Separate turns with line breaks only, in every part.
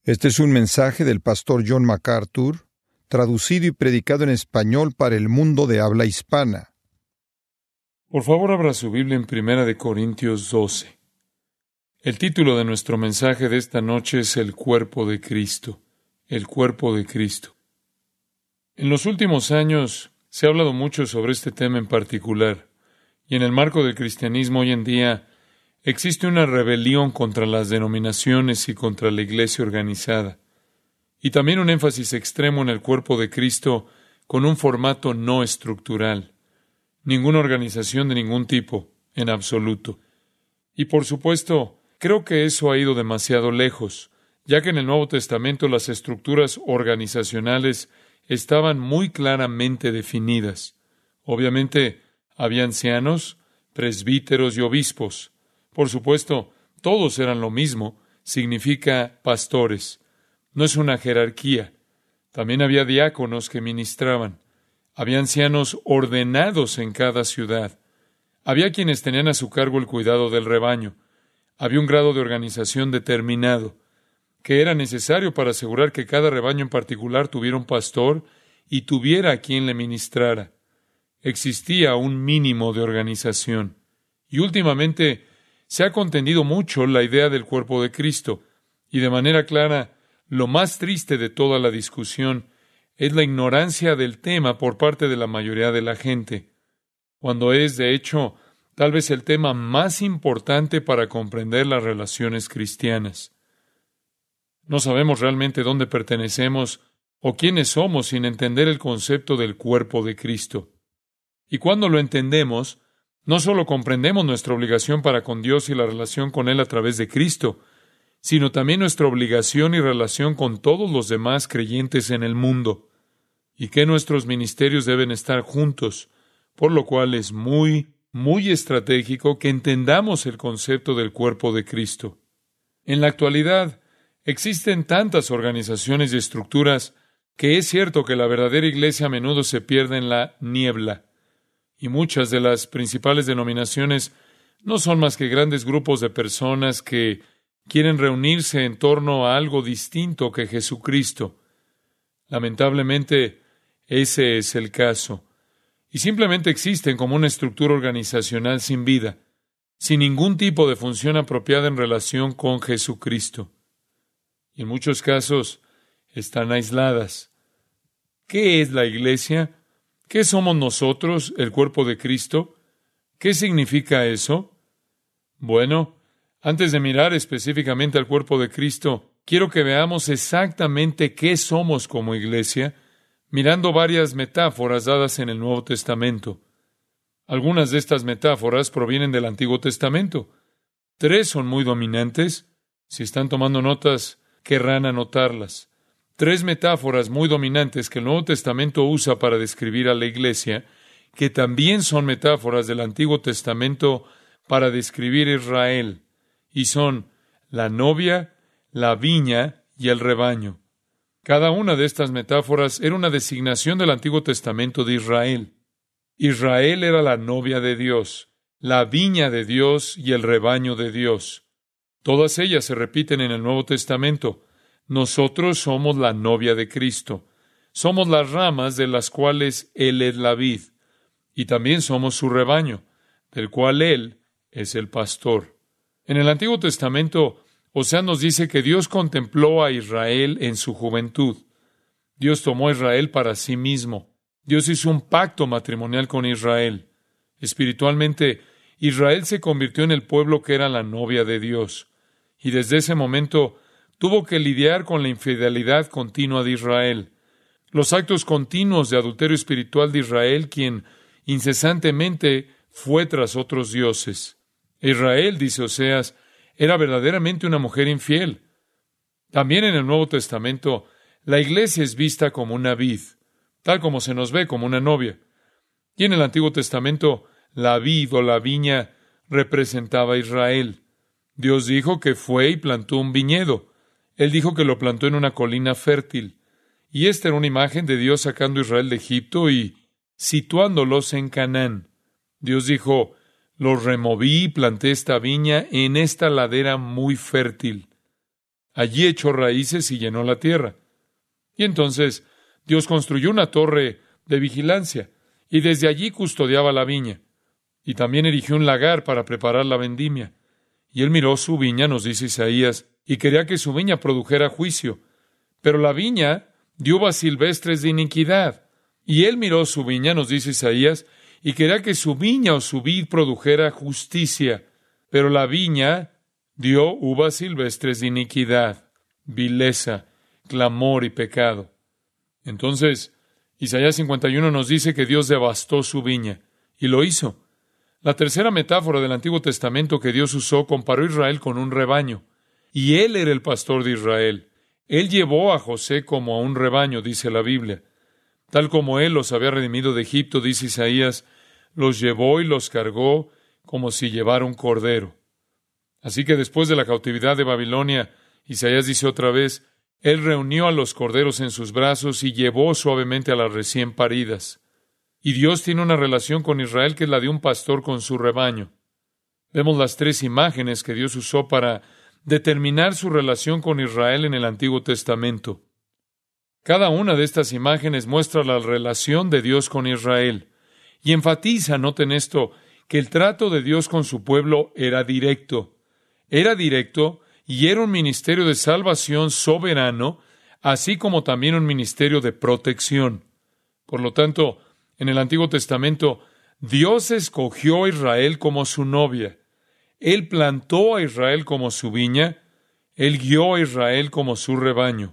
Este es un mensaje del pastor John MacArthur, traducido y predicado en español para el mundo de habla hispana.
Por favor, abra su Biblia en 1 Corintios 12. El título de nuestro mensaje de esta noche es El cuerpo de Cristo. El cuerpo de Cristo. En los últimos años se ha hablado mucho sobre este tema en particular, y en el marco del cristianismo hoy en día existe una rebelión contra las denominaciones y contra la iglesia organizada, y también un énfasis extremo en el cuerpo de Cristo con un formato no estructural. Ninguna organización de ningún tipo, en absoluto. Y por supuesto, creo que eso ha ido demasiado lejos, ya que en el Nuevo Testamento las estructuras organizacionales estaban muy claramente definidas. Obviamente, había ancianos, presbíteros y obispos. Por supuesto, todos eran lo mismo, significa pastores. No es una jerarquía. También había diáconos que ministraban. Había ancianos ordenados en cada ciudad. Había quienes tenían a su cargo el cuidado del rebaño. Había un grado de organización determinado, que era necesario para asegurar que cada rebaño en particular tuviera un pastor y tuviera a quien le ministrara. Existía un mínimo de organización. Y últimamente se ha contendido mucho la idea del cuerpo de Cristo, y de manera clara, lo más triste de toda la discusión es la ignorancia del tema por parte de la mayoría de la gente, cuando es, de hecho, tal vez el tema más importante para comprender las relaciones cristianas. No sabemos realmente dónde pertenecemos o quiénes somos sin entender el concepto del cuerpo de Cristo. Y cuando lo entendemos, no solo comprendemos nuestra obligación para con Dios y la relación con Él a través de Cristo, sino también nuestra obligación y relación con todos los demás creyentes en el mundo, y que nuestros ministerios deben estar juntos, por lo cual es muy estratégico que entendamos el concepto del cuerpo de Cristo. En la actualidad, existen tantas organizaciones y estructuras que es cierto que la verdadera iglesia a menudo se pierde en la niebla. Y muchas de las principales denominaciones no son más que grandes grupos de personas que quieren reunirse en torno a algo distinto que Jesucristo. Lamentablemente, ese es el caso. Y simplemente existen como una estructura organizacional sin vida, sin ningún tipo de función apropiada en relación con Jesucristo. Y en muchos casos están aisladas. ¿Qué es la iglesia? ¿Qué somos nosotros, el cuerpo de Cristo? ¿Qué significa eso? Bueno, antes de mirar específicamente al cuerpo de Cristo, quiero que veamos exactamente qué somos como iglesia, mirando varias metáforas dadas en el Nuevo Testamento. Algunas de estas metáforas provienen del Antiguo Testamento. 3 son muy dominantes. Si están tomando notas, querrán anotarlas. 3 metáforas muy dominantes que el Nuevo Testamento usa para describir a la iglesia, que también son metáforas del Antiguo Testamento para describir a Israel, y son la novia, la viña y el rebaño. Cada una de estas metáforas era una designación del Antiguo Testamento de Israel. Israel era la novia de Dios, la viña de Dios y el rebaño de Dios. Todas ellas se repiten en el Nuevo Testamento. Nosotros somos la novia de Cristo. Somos las ramas de las cuales Él es la vid. Y también somos su rebaño, del cual Él es el pastor. En el Antiguo Testamento, Oseas nos dice que Dios contempló a Israel en su juventud. Dios tomó a Israel para sí mismo. Dios hizo un pacto matrimonial con Israel. Espiritualmente, Israel se convirtió en el pueblo que era la novia de Dios. Y desde ese momento tuvo que lidiar con la infidelidad continua de Israel, los actos continuos de adulterio espiritual de Israel, quien incesantemente fue tras otros dioses. Israel, dice Oseas, era verdaderamente una mujer infiel. También en el Nuevo Testamento, la iglesia es vista como una vid, tal como se nos ve como una novia. Y en el Antiguo Testamento, la vid o la viña representaba a Israel. Dios dijo que fue y plantó un viñedo. Él dijo que lo plantó en una colina fértil. Y esta era una imagen de Dios sacando a Israel de Egipto y situándolos en Canaán. Dios dijo, los removí y planté esta viña en esta ladera muy fértil. Allí echó raíces y llenó la tierra. Y entonces Dios construyó una torre de vigilancia, y desde allí custodiaba la viña. Y también erigió un lagar para preparar la vendimia. Y él miró su viña, nos dice Isaías, y quería que su viña produjera juicio. Pero la viña dio uvas silvestres de iniquidad. Y él miró su viña, nos dice Isaías, y quería que su viña o su vid produjera justicia. Pero la viña dio uvas silvestres de iniquidad, vileza, clamor y pecado. Entonces, Isaías 51 nos dice que Dios devastó su viña, y lo hizo. La tercera metáfora del Antiguo Testamento que Dios usó comparó a Israel con un rebaño, y Él era el pastor de Israel. Él llevó a José como a un rebaño, dice la Biblia. Tal como Él los había redimido de Egipto, dice Isaías, los llevó y los cargó como si llevara un cordero. Así que después de la cautividad de Babilonia, Isaías dice otra vez, Él reunió a los corderos en sus brazos y llevó suavemente a las recién paridas. Y Dios tiene una relación con Israel que es la de un pastor con su rebaño. Vemos las tres imágenes que Dios usó para determinar su relación con Israel en el Antiguo Testamento. Cada una de estas imágenes muestra la relación de Dios con Israel y enfatiza, noten esto, que el trato de Dios con su pueblo era directo. Era directo y era un ministerio de salvación soberano, así como también un ministerio de protección. Por lo tanto, en el Antiguo Testamento, Dios escogió a Israel como su novia. Él plantó a Israel como su viña. Él guió a Israel como su rebaño.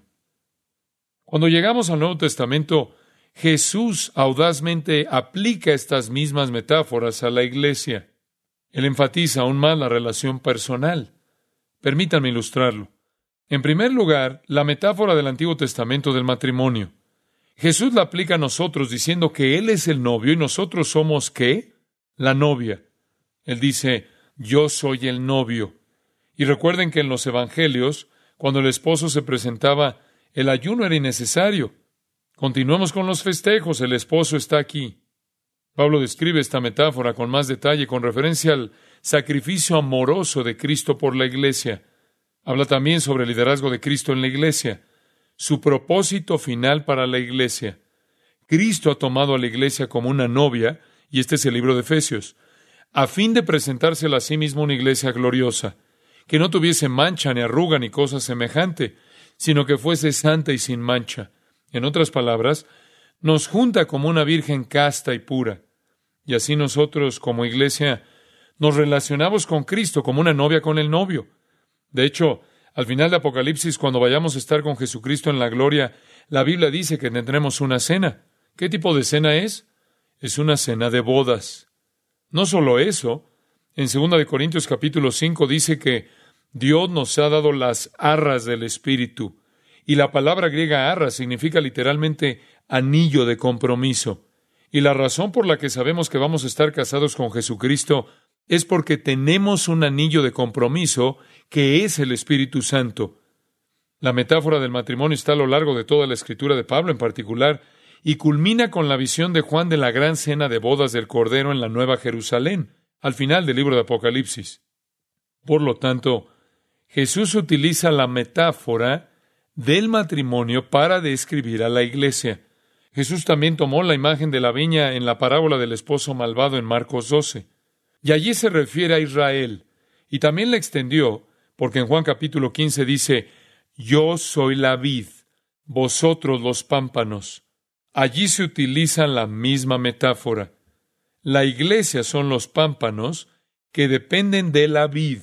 Cuando llegamos al Nuevo Testamento, Jesús audazmente aplica estas mismas metáforas a la iglesia. Él enfatiza aún más la relación personal. Permítanme ilustrarlo. En primer lugar, la metáfora del Antiguo Testamento del matrimonio. Jesús la aplica a nosotros diciendo que Él es el novio y nosotros somos, ¿qué? La novia. Él dice, yo soy el novio. Y recuerden que en los evangelios, cuando el esposo se presentaba, el ayuno era innecesario. Continuemos con los festejos, el esposo está aquí. Pablo describe esta metáfora con más detalle con referencia al sacrificio amoroso de Cristo por la iglesia. Habla también sobre el liderazgo de Cristo en la iglesia, su propósito final para la iglesia. Cristo ha tomado a la iglesia como una novia, y este es el libro de Efesios, a fin de presentársela a sí mismo una iglesia gloriosa, que no tuviese mancha ni arruga ni cosa semejante, sino que fuese santa y sin mancha. En otras palabras, nos junta como una virgen casta y pura. Y así nosotros, como iglesia, nos relacionamos con Cristo como una novia con el novio. De hecho, al final de Apocalipsis, cuando vayamos a estar con Jesucristo en la gloria, la Biblia dice que tendremos una cena. ¿Qué tipo de cena es? Es una cena de bodas. No solo eso, en 2 Corintios capítulo 5 dice que Dios nos ha dado las arras del Espíritu. Y la palabra griega arras significa literalmente anillo de compromiso. Y la razón por la que sabemos que vamos a estar casados con Jesucristo es porque tenemos un anillo de compromiso que es el Espíritu Santo. La metáfora del matrimonio está a lo largo de toda la escritura de Pablo en particular y culmina con la visión de Juan de la gran cena de bodas del Cordero en la Nueva Jerusalén, al final del libro de Apocalipsis. Por lo tanto, Jesús utiliza la metáfora del matrimonio para describir a la iglesia. Jesús también tomó la imagen de la viña en la parábola del esposo malvado en Marcos 12. Y allí se refiere a Israel. Y también la extendió, porque en Juan capítulo 15 dice, yo soy la vid, vosotros los pámpanos. Allí se utiliza la misma metáfora. La iglesia son los pámpanos que dependen de la vid.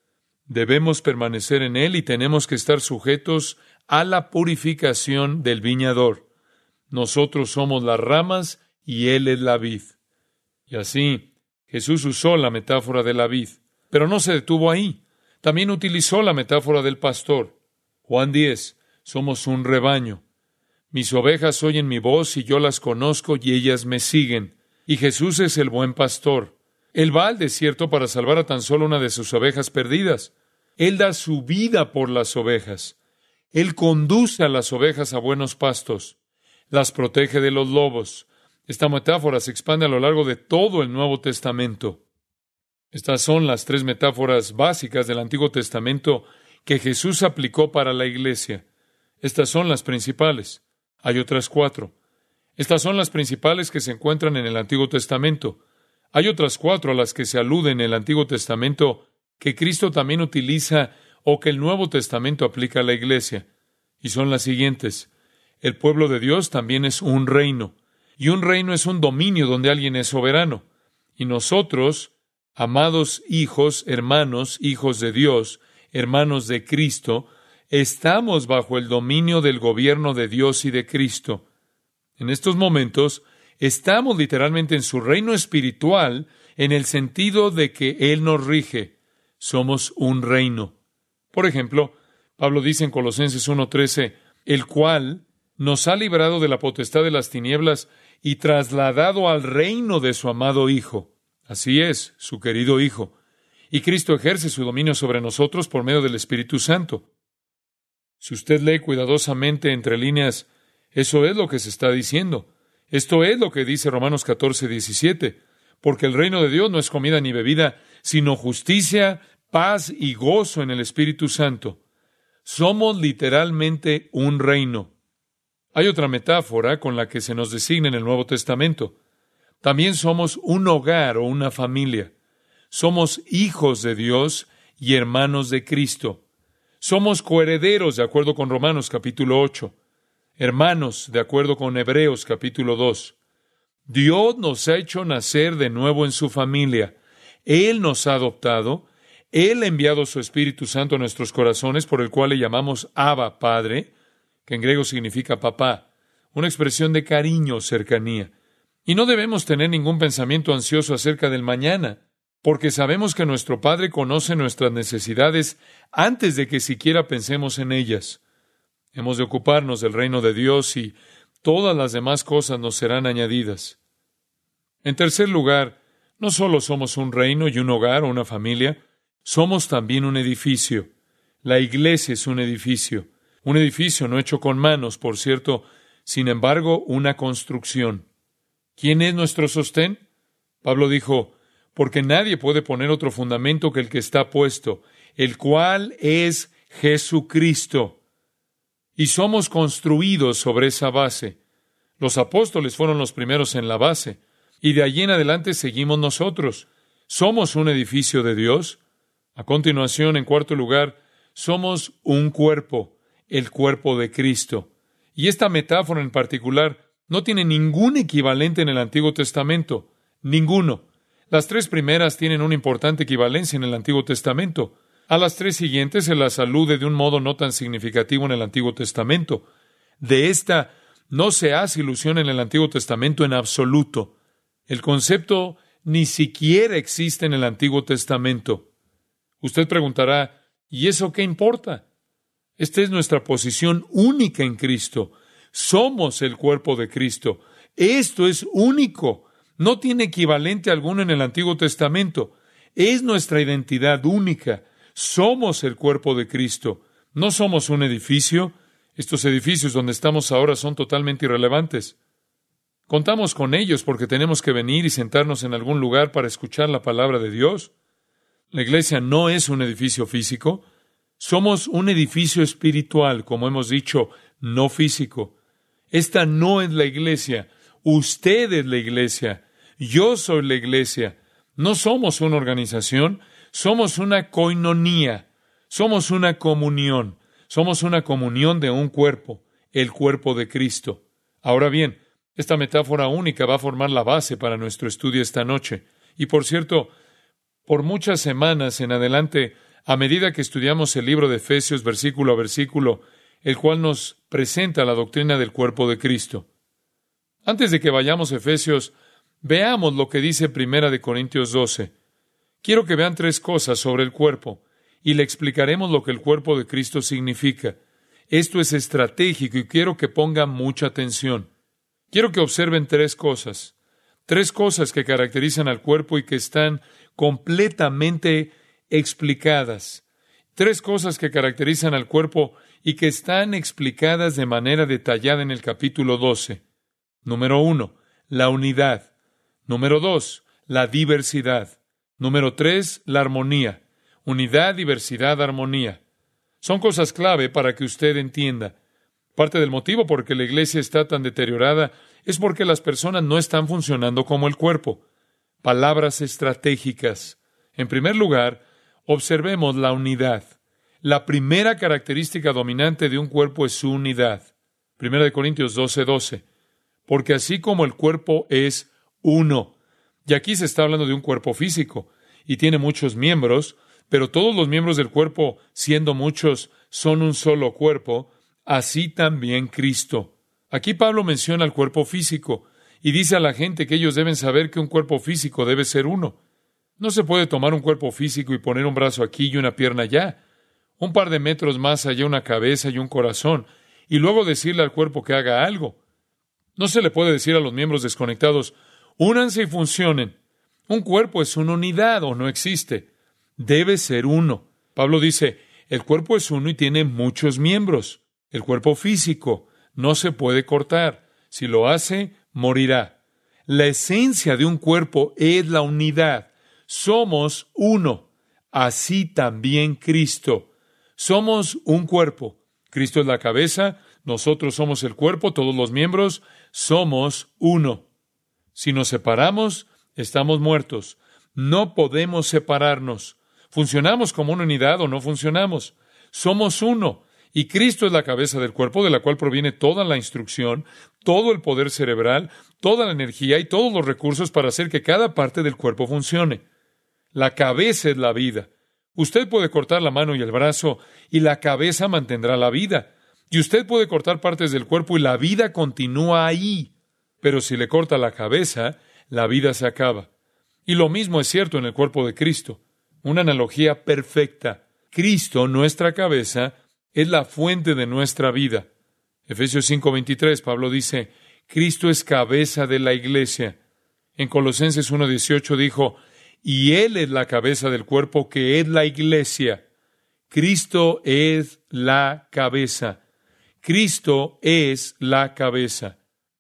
Debemos permanecer en él y tenemos que estar sujetos a la purificación del viñador. Nosotros somos las ramas y él es la vid. Y así, Jesús usó la metáfora de la vid, pero no se detuvo ahí. También utilizó la metáfora del pastor. Juan 10, somos un rebaño. Mis ovejas oyen mi voz y yo las conozco y ellas me siguen. Y Jesús es el buen pastor. Él va al desierto para salvar a tan solo una de sus ovejas perdidas. Él da su vida por las ovejas. Él conduce a las ovejas a buenos pastos. Las protege de los lobos. Esta metáfora se expande a lo largo de todo el Nuevo Testamento. Estas son las tres metáforas básicas del Antiguo Testamento que Jesús aplicó para la iglesia. Estas son las principales. Hay otras 4. Estas son las principales que se encuentran en el Antiguo Testamento. Hay otras 4 a las que se alude en el Antiguo Testamento que Cristo también utiliza o que el Nuevo Testamento aplica a la iglesia. Y son las siguientes. El pueblo de Dios también es un reino. Y un reino es un dominio donde alguien es soberano. Y nosotros, amados hijos, hermanos, hijos de Dios, hermanos de Cristo, estamos bajo el dominio del gobierno de Dios y de Cristo. En estos momentos, estamos literalmente en su reino espiritual en el sentido de que Él nos rige. Somos un reino. Por ejemplo, Pablo dice en Colosenses 1:13, el cual nos ha librado de la potestad de las tinieblas y trasladado al reino de su amado Hijo. Así es, su querido Hijo. Y Cristo ejerce su dominio sobre nosotros por medio del Espíritu Santo. Si usted lee cuidadosamente entre líneas, eso es lo que se está diciendo. Esto es lo que dice Romanos 14:17. Porque el reino de Dios no es comida ni bebida, sino justicia, paz y gozo en el Espíritu Santo. Somos literalmente un reino. Hay otra metáfora con la que se nos designa en el Nuevo Testamento. También somos un hogar o una familia. Somos hijos de Dios y hermanos de Cristo. Somos coherederos de acuerdo con Romanos capítulo 8. Hermanos de acuerdo con Hebreos capítulo 2. Dios nos ha hecho nacer de nuevo en su familia. Él nos ha adoptado. Él ha enviado su Espíritu Santo a nuestros corazones, por el cual le llamamos Abba, Padre, que en griego significa papá, una expresión de cariño o cercanía. Y no debemos tener ningún pensamiento ansioso acerca del mañana, porque sabemos que nuestro Padre conoce nuestras necesidades antes de que siquiera pensemos en ellas. Hemos de ocuparnos del reino de Dios y todas las demás cosas nos serán añadidas. En tercer lugar, no solo somos un reino y un hogar o una familia, somos también un edificio. La iglesia es un edificio no hecho con manos, por cierto, sin embargo, una construcción. ¿Quién es nuestro sostén? Pablo dijo, porque nadie puede poner otro fundamento que el que está puesto, el cual es Jesucristo. Y somos construidos sobre esa base. Los apóstoles fueron los primeros en la base, y de allí en adelante seguimos nosotros. Somos un edificio de Dios. A continuación, en cuarto lugar, somos un cuerpo, el cuerpo de Cristo. Y esta metáfora en particular no tiene ningún equivalente en el Antiguo Testamento. Ninguno. Las 3 primeras tienen una importante equivalencia en el Antiguo Testamento. A las 3 siguientes se las alude de un modo no tan significativo en el Antiguo Testamento. De esta no se hace ilusión en el Antiguo Testamento en absoluto. El concepto ni siquiera existe en el Antiguo Testamento. Usted preguntará, ¿y eso qué importa? Esta es nuestra posición única en Cristo. Somos el cuerpo de Cristo. Esto es único. No tiene equivalente alguno en el Antiguo Testamento. Es nuestra identidad única. Somos el cuerpo de Cristo. No somos un edificio. Estos edificios donde estamos ahora son totalmente irrelevantes. Contamos con ellos porque tenemos que venir y sentarnos en algún lugar para escuchar la palabra de Dios. La iglesia no es un edificio físico. Somos un edificio espiritual, como hemos dicho, no físico. Esta no es la iglesia. Usted es la iglesia. Yo soy la iglesia. No somos una organización. Somos una koinonía. Somos una comunión. Somos una comunión de un cuerpo, el cuerpo de Cristo. Ahora bien, esta metáfora única va a formar la base para nuestro estudio esta noche. Y por cierto, por muchas semanas en adelante, a medida que estudiamos el libro de Efesios versículo a versículo, el cual nos presenta la doctrina del cuerpo de Cristo. Antes de que vayamos a Efesios, veamos lo que dice 1 Corintios 12. Quiero que vean 3 cosas sobre el cuerpo, y le explicaremos lo que el cuerpo de Cristo significa. Esto es estratégico y quiero que pongan mucha atención. Quiero que observen 3 cosas. 3 cosas que caracterizan al cuerpo y que están completamente explicadas. 3 cosas que caracterizan al cuerpo y que están explicadas de manera detallada en el capítulo 12. Número 1, la unidad. Número 2, la diversidad. Número 3, la armonía. Unidad, diversidad, armonía. Son cosas clave para que usted entienda. Parte del motivo por que la iglesia está tan deteriorada es porque las personas no están funcionando como el cuerpo. Palabras estratégicas. En primer lugar, observemos la unidad. La primera característica dominante de un cuerpo es su unidad. 1 Corintios 12:12. Porque así como el cuerpo es uno. Y aquí se está hablando de un cuerpo físico, y tiene muchos miembros, pero todos los miembros del cuerpo, siendo muchos, son un solo cuerpo, así también Cristo. Aquí Pablo menciona el cuerpo físico, y dice a la gente que ellos deben saber que un cuerpo físico debe ser uno. No se puede tomar un cuerpo físico y poner un brazo aquí y una pierna allá, un par de metros más allá una cabeza y un corazón, y luego decirle al cuerpo que haga algo. No se le puede decir a los miembros desconectados, únanse y funcionen. Un cuerpo es una unidad o no existe. Debe ser uno. Pablo dice, el cuerpo es uno y tiene muchos miembros. El cuerpo físico no se puede cortar. Si lo hace, morirá. La esencia de un cuerpo es la unidad. Somos uno. Así también Cristo. Somos un cuerpo. Cristo es la cabeza, nosotros somos el cuerpo, todos los miembros, somos uno. Si nos separamos, estamos muertos. No podemos separarnos. Funcionamos como una unidad o no funcionamos. Somos uno. Y Cristo es la cabeza del cuerpo, de la cual proviene toda la instrucción, todo el poder cerebral, toda la energía y todos los recursos para hacer que cada parte del cuerpo funcione. La cabeza es la vida. Usted puede cortar la mano y el brazo, y la cabeza mantendrá la vida. Y usted puede cortar partes del cuerpo y la vida continúa ahí. Pero si le corta la cabeza, la vida se acaba. Y lo mismo es cierto en el cuerpo de Cristo. Una analogía perfecta. Cristo, nuestra cabeza, es la fuente de nuestra vida. Efesios 5:23, Pablo dice, Cristo es cabeza de la iglesia. En Colosenses 1:18 dijo, y Él es la cabeza del cuerpo que es la iglesia. Cristo es la cabeza. Cristo es la cabeza.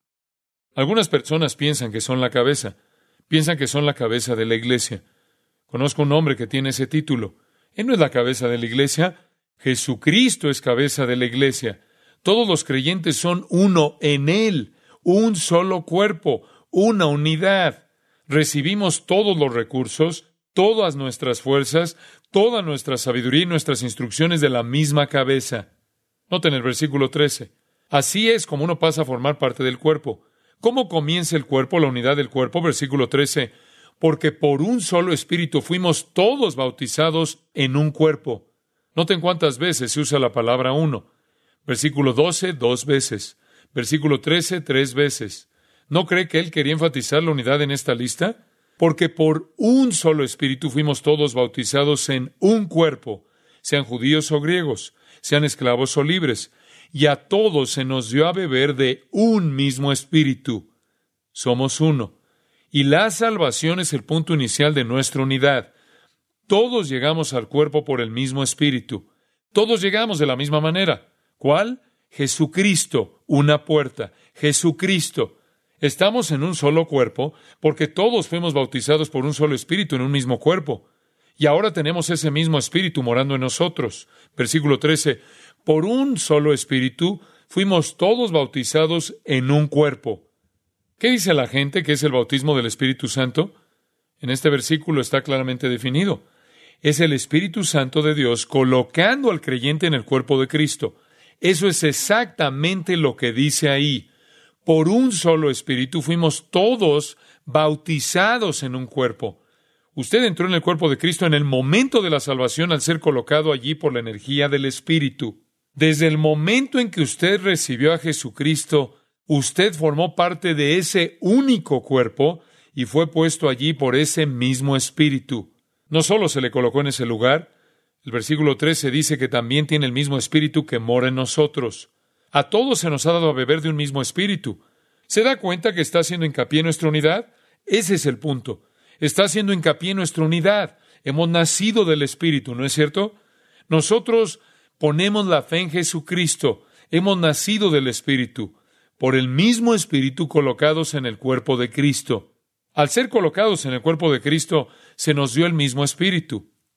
Algunas personas piensan que son la cabeza. Piensan que son la cabeza de la iglesia. Conozco un hombre que tiene ese título. Él no es la cabeza de la iglesia. Jesucristo es cabeza de la iglesia. Todos los creyentes son uno en Él, un solo cuerpo, una unidad. Recibimos todos los recursos, todas nuestras fuerzas, toda nuestra sabiduría y nuestras instrucciones de la misma cabeza. Noten el versículo 13. Así es como uno pasa a formar parte del cuerpo. ¿Cómo comienza el cuerpo, la unidad del cuerpo? Versículo 13. Porque por un solo espíritu fuimos todos bautizados en un cuerpo. Noten cuántas veces se usa la palabra uno. Versículo 12, 2 veces. Versículo 13, 3 veces. ¿No cree que él quería enfatizar la unidad en esta lista? Porque por un solo espíritu fuimos todos bautizados en un cuerpo, sean judíos o griegos, sean esclavos o libres, y a todos se nos dio a beber de un mismo espíritu. Somos uno. Y la salvación es el punto inicial de nuestra unidad. Todos llegamos al cuerpo por el mismo espíritu. Todos llegamos de la misma manera. ¿Cuál? Jesucristo, una puerta. Jesucristo. Estamos en un solo cuerpo porque todos fuimos bautizados por un solo espíritu en un mismo cuerpo. Y ahora tenemos ese mismo espíritu morando en nosotros. Versículo 13. Por un solo espíritu fuimos todos bautizados en un cuerpo. ¿Qué dice la gente que es el bautismo del Espíritu Santo? En este versículo está claramente definido. Es el Espíritu Santo de Dios colocando al creyente en el cuerpo de Cristo. Eso es exactamente lo que dice ahí. Por un solo espíritu fuimos todos bautizados en un cuerpo. Usted entró en el cuerpo de Cristo en el momento de la salvación al ser colocado allí por la energía del Espíritu. Desde el momento en que usted recibió a Jesucristo, usted formó parte de ese único cuerpo y fue puesto allí por ese mismo Espíritu. No solo se le colocó en ese lugar, el versículo 13 dice que también tiene el mismo Espíritu que mora en nosotros. A todos se nos ha dado a beber de un mismo espíritu. ¿Se da cuenta que está haciendo hincapié en nuestra unidad? Ese es el punto. Está haciendo hincapié en nuestra unidad. Hemos nacido del Espíritu, ¿no es cierto? Nosotros ponemos la fe en Jesucristo. Hemos nacido del Espíritu. Por el mismo Espíritu colocados en el cuerpo de Cristo. Al ser colocados en el cuerpo de Cristo, se nos dio el mismo Espíritu.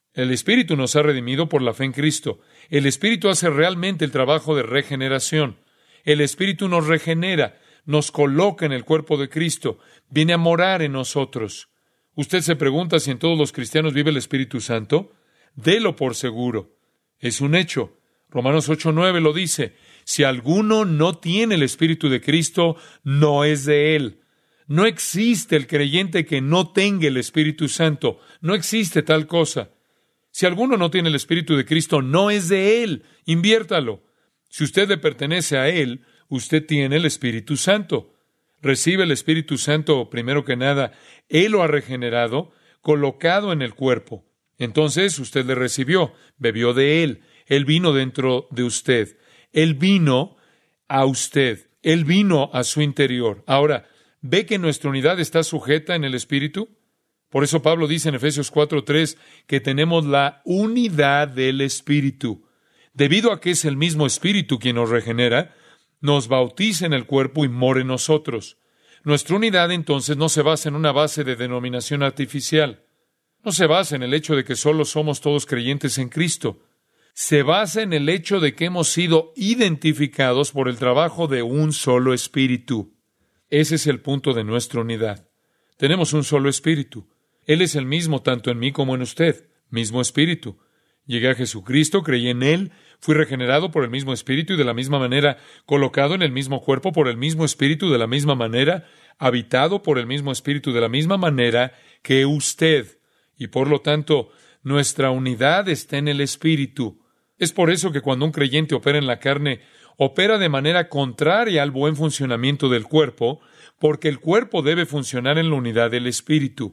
El Espíritu nos ha redimido por la fe en Cristo. El Espíritu hace realmente el trabajo de regeneración. El Espíritu nos regenera, nos coloca en el cuerpo de Cristo, viene a morar en nosotros. Usted se pregunta si en todos los cristianos vive el Espíritu Santo. Délo por seguro. Es un hecho. Romanos 8:9 lo dice. Si alguno no tiene el Espíritu de Cristo, no es de él. No existe el creyente que no tenga el Espíritu Santo. No existe tal cosa. Si alguno no tiene el Espíritu de Cristo, no es de él. Inviértalo. Si usted le pertenece a él, usted tiene el Espíritu Santo. Recibe el Espíritu Santo, primero que nada, él lo ha regenerado, colocado en el cuerpo. Entonces usted le recibió, bebió de él. Él vino dentro de usted. Él vino a usted. Él vino a su interior. Ahora, ¿ve que nuestra unidad está sujeta en el Espíritu? Por eso Pablo dice en Efesios 4:3 que tenemos la unidad del Espíritu. Debido a que es el mismo Espíritu quien nos regenera, nos bautiza en el cuerpo y mora en nosotros. Nuestra unidad entonces no se basa en una base de denominación artificial. No se basa en el hecho de que solo somos todos creyentes en Cristo. Se basa en el hecho de que hemos sido identificados por el trabajo de un solo Espíritu. Ese es el punto de nuestra unidad. Tenemos un solo Espíritu. Él es el mismo tanto en mí como en usted. Mismo Espíritu. Llegué a Jesucristo, creí en Él, fui regenerado por el mismo Espíritu y de la misma manera colocado en el mismo cuerpo por el mismo Espíritu, de la misma manera habitado por el mismo Espíritu, de la misma manera que usted. Y por lo tanto, nuestra unidad está en el Espíritu. Es por eso que cuando un creyente opera en la carne, opera de manera contraria al buen funcionamiento del cuerpo, porque el cuerpo debe funcionar en la unidad del Espíritu.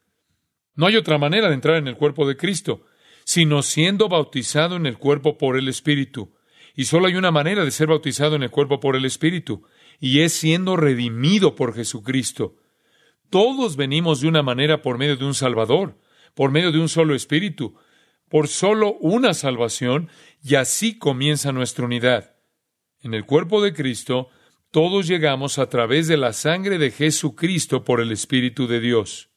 No hay otra manera de entrar en el cuerpo de Cristo, sino siendo bautizado en el cuerpo por el Espíritu. Y solo hay una manera de ser bautizado en el cuerpo por el Espíritu, y es siendo redimido por Jesucristo. Todos venimos de una manera por medio de un Salvador, por medio de un solo Espíritu, por solo una salvación, y así comienza nuestra unidad. En el cuerpo de Cristo, todos llegamos a través de la sangre de Jesucristo por el Espíritu de Dios.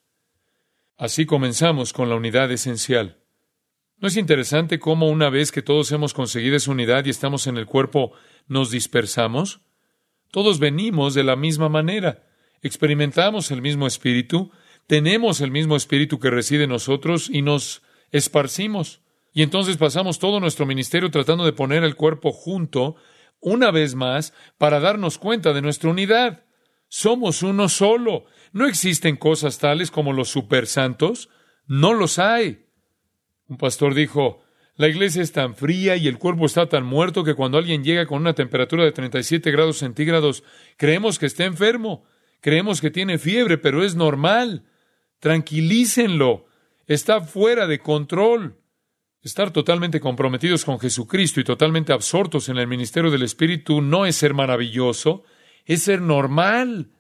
Así comenzamos con la unidad esencial. ¿No es interesante cómo una vez que todos hemos conseguido esa unidad y estamos en el cuerpo, nos dispersamos? Todos venimos de la misma manera. Experimentamos el mismo Espíritu, tenemos el mismo Espíritu que reside en nosotros y nos esparcimos. Y entonces pasamos todo nuestro ministerio tratando de poner el cuerpo junto, una vez más, para darnos cuenta de nuestra unidad. Somos uno solo. No existen cosas tales como los supersantos. No los hay. Un pastor dijo, la iglesia es tan fría y el cuerpo está tan muerto que cuando alguien llega con una temperatura de 37 grados centígrados, creemos que está enfermo. Creemos que tiene fiebre, pero es normal. Tranquilícenlo. Está fuera de control. Estar totalmente comprometidos con Jesucristo y totalmente absortos en el ministerio del Espíritu no es ser maravilloso, es ser normal.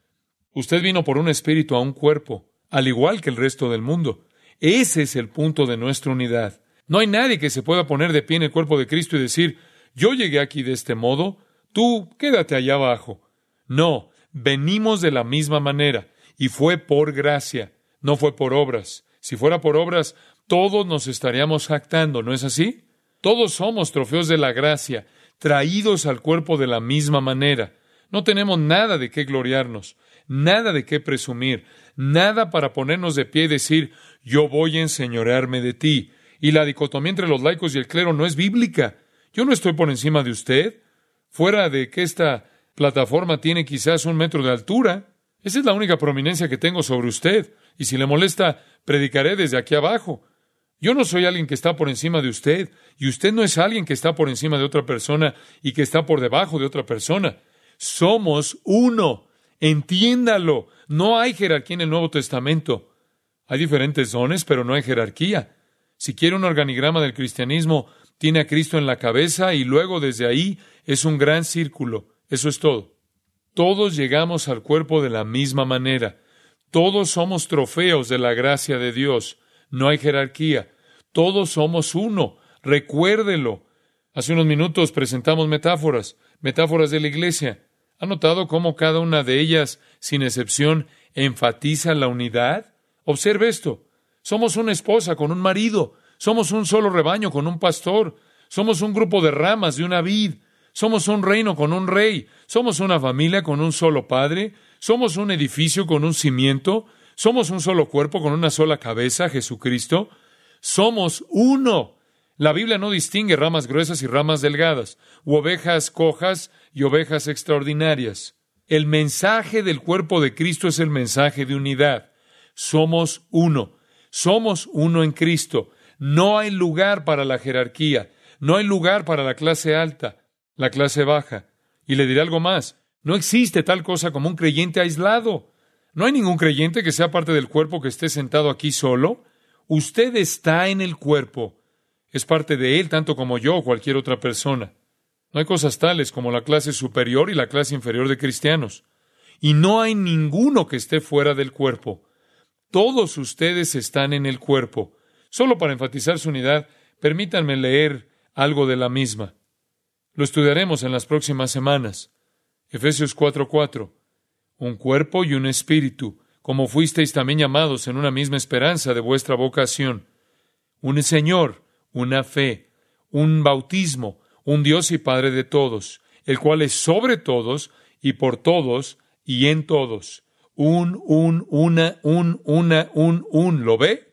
Usted vino por un espíritu a un cuerpo, al igual que el resto del mundo. Ese es el punto de nuestra unidad. No hay nadie que se pueda poner de pie en el cuerpo de Cristo y decir, yo llegué aquí de este modo, tú quédate allá abajo. No, venimos de la misma manera, y fue por gracia, no fue por obras. Si fuera por obras, todos nos estaríamos jactando, ¿no es así? Todos somos trofeos de la gracia, traídos al cuerpo de la misma manera. No tenemos nada de qué gloriarnos, nada de qué presumir, nada para ponernos de pie y decir, yo voy a enseñorearme de ti. Y la dicotomía entre los laicos y el clero no es bíblica. Yo no estoy por encima de usted, fuera de que esta plataforma tiene quizás 1 metro de altura. Esa es la única prominencia que tengo sobre usted, y si le molesta, predicaré desde aquí abajo. Yo no soy alguien que está por encima de usted, y usted no es alguien que está por encima de otra persona y que está por debajo de otra persona. Somos uno. Entiéndalo. No hay jerarquía en el Nuevo Testamento. Hay diferentes dones, pero no hay jerarquía. Si quiere un organigrama del cristianismo, tiene a Cristo en la cabeza y luego desde ahí es un gran círculo. Eso es todo. Todos llegamos al cuerpo de la misma manera. Todos somos trofeos de la gracia de Dios. No hay jerarquía. Todos somos uno. Recuérdelo. Hace unos minutos presentamos metáforas de la iglesia. ¿Ha notado cómo cada una de ellas, sin excepción, enfatiza la unidad? Observe esto. Somos una esposa con un marido. Somos un solo rebaño con un pastor. Somos un grupo de ramas de una vid. Somos un reino con un rey. Somos una familia con un solo padre. Somos un edificio con un cimiento. Somos un solo cuerpo con una sola cabeza, Jesucristo. Somos uno. La Biblia no distingue ramas gruesas y ramas delgadas, u ovejas cojas y ovejas extraordinarias. El mensaje del cuerpo de Cristo es el mensaje de unidad. Somos uno. Somos uno en Cristo. No hay lugar para la jerarquía. No hay lugar para la clase alta, la clase baja. Y le diré algo más. No existe tal cosa como un creyente aislado. No hay ningún creyente que sea parte del cuerpo que esté sentado aquí solo. Usted está en el cuerpo. Es parte de él tanto como yo o cualquier otra persona. No hay cosas tales como la clase superior y la clase inferior de cristianos. Y no hay ninguno que esté fuera del cuerpo. Todos ustedes están en el cuerpo. Solo para enfatizar su unidad, permítanme leer algo de la misma. Lo estudiaremos en las próximas semanas. Efesios 4:4. Un cuerpo y un espíritu, como fuisteis también llamados en una misma esperanza de vuestra vocación. Un Señor, una fe, un bautismo, un Dios y Padre de todos, el cual es sobre todos y por todos y en todos. ¿Lo ve?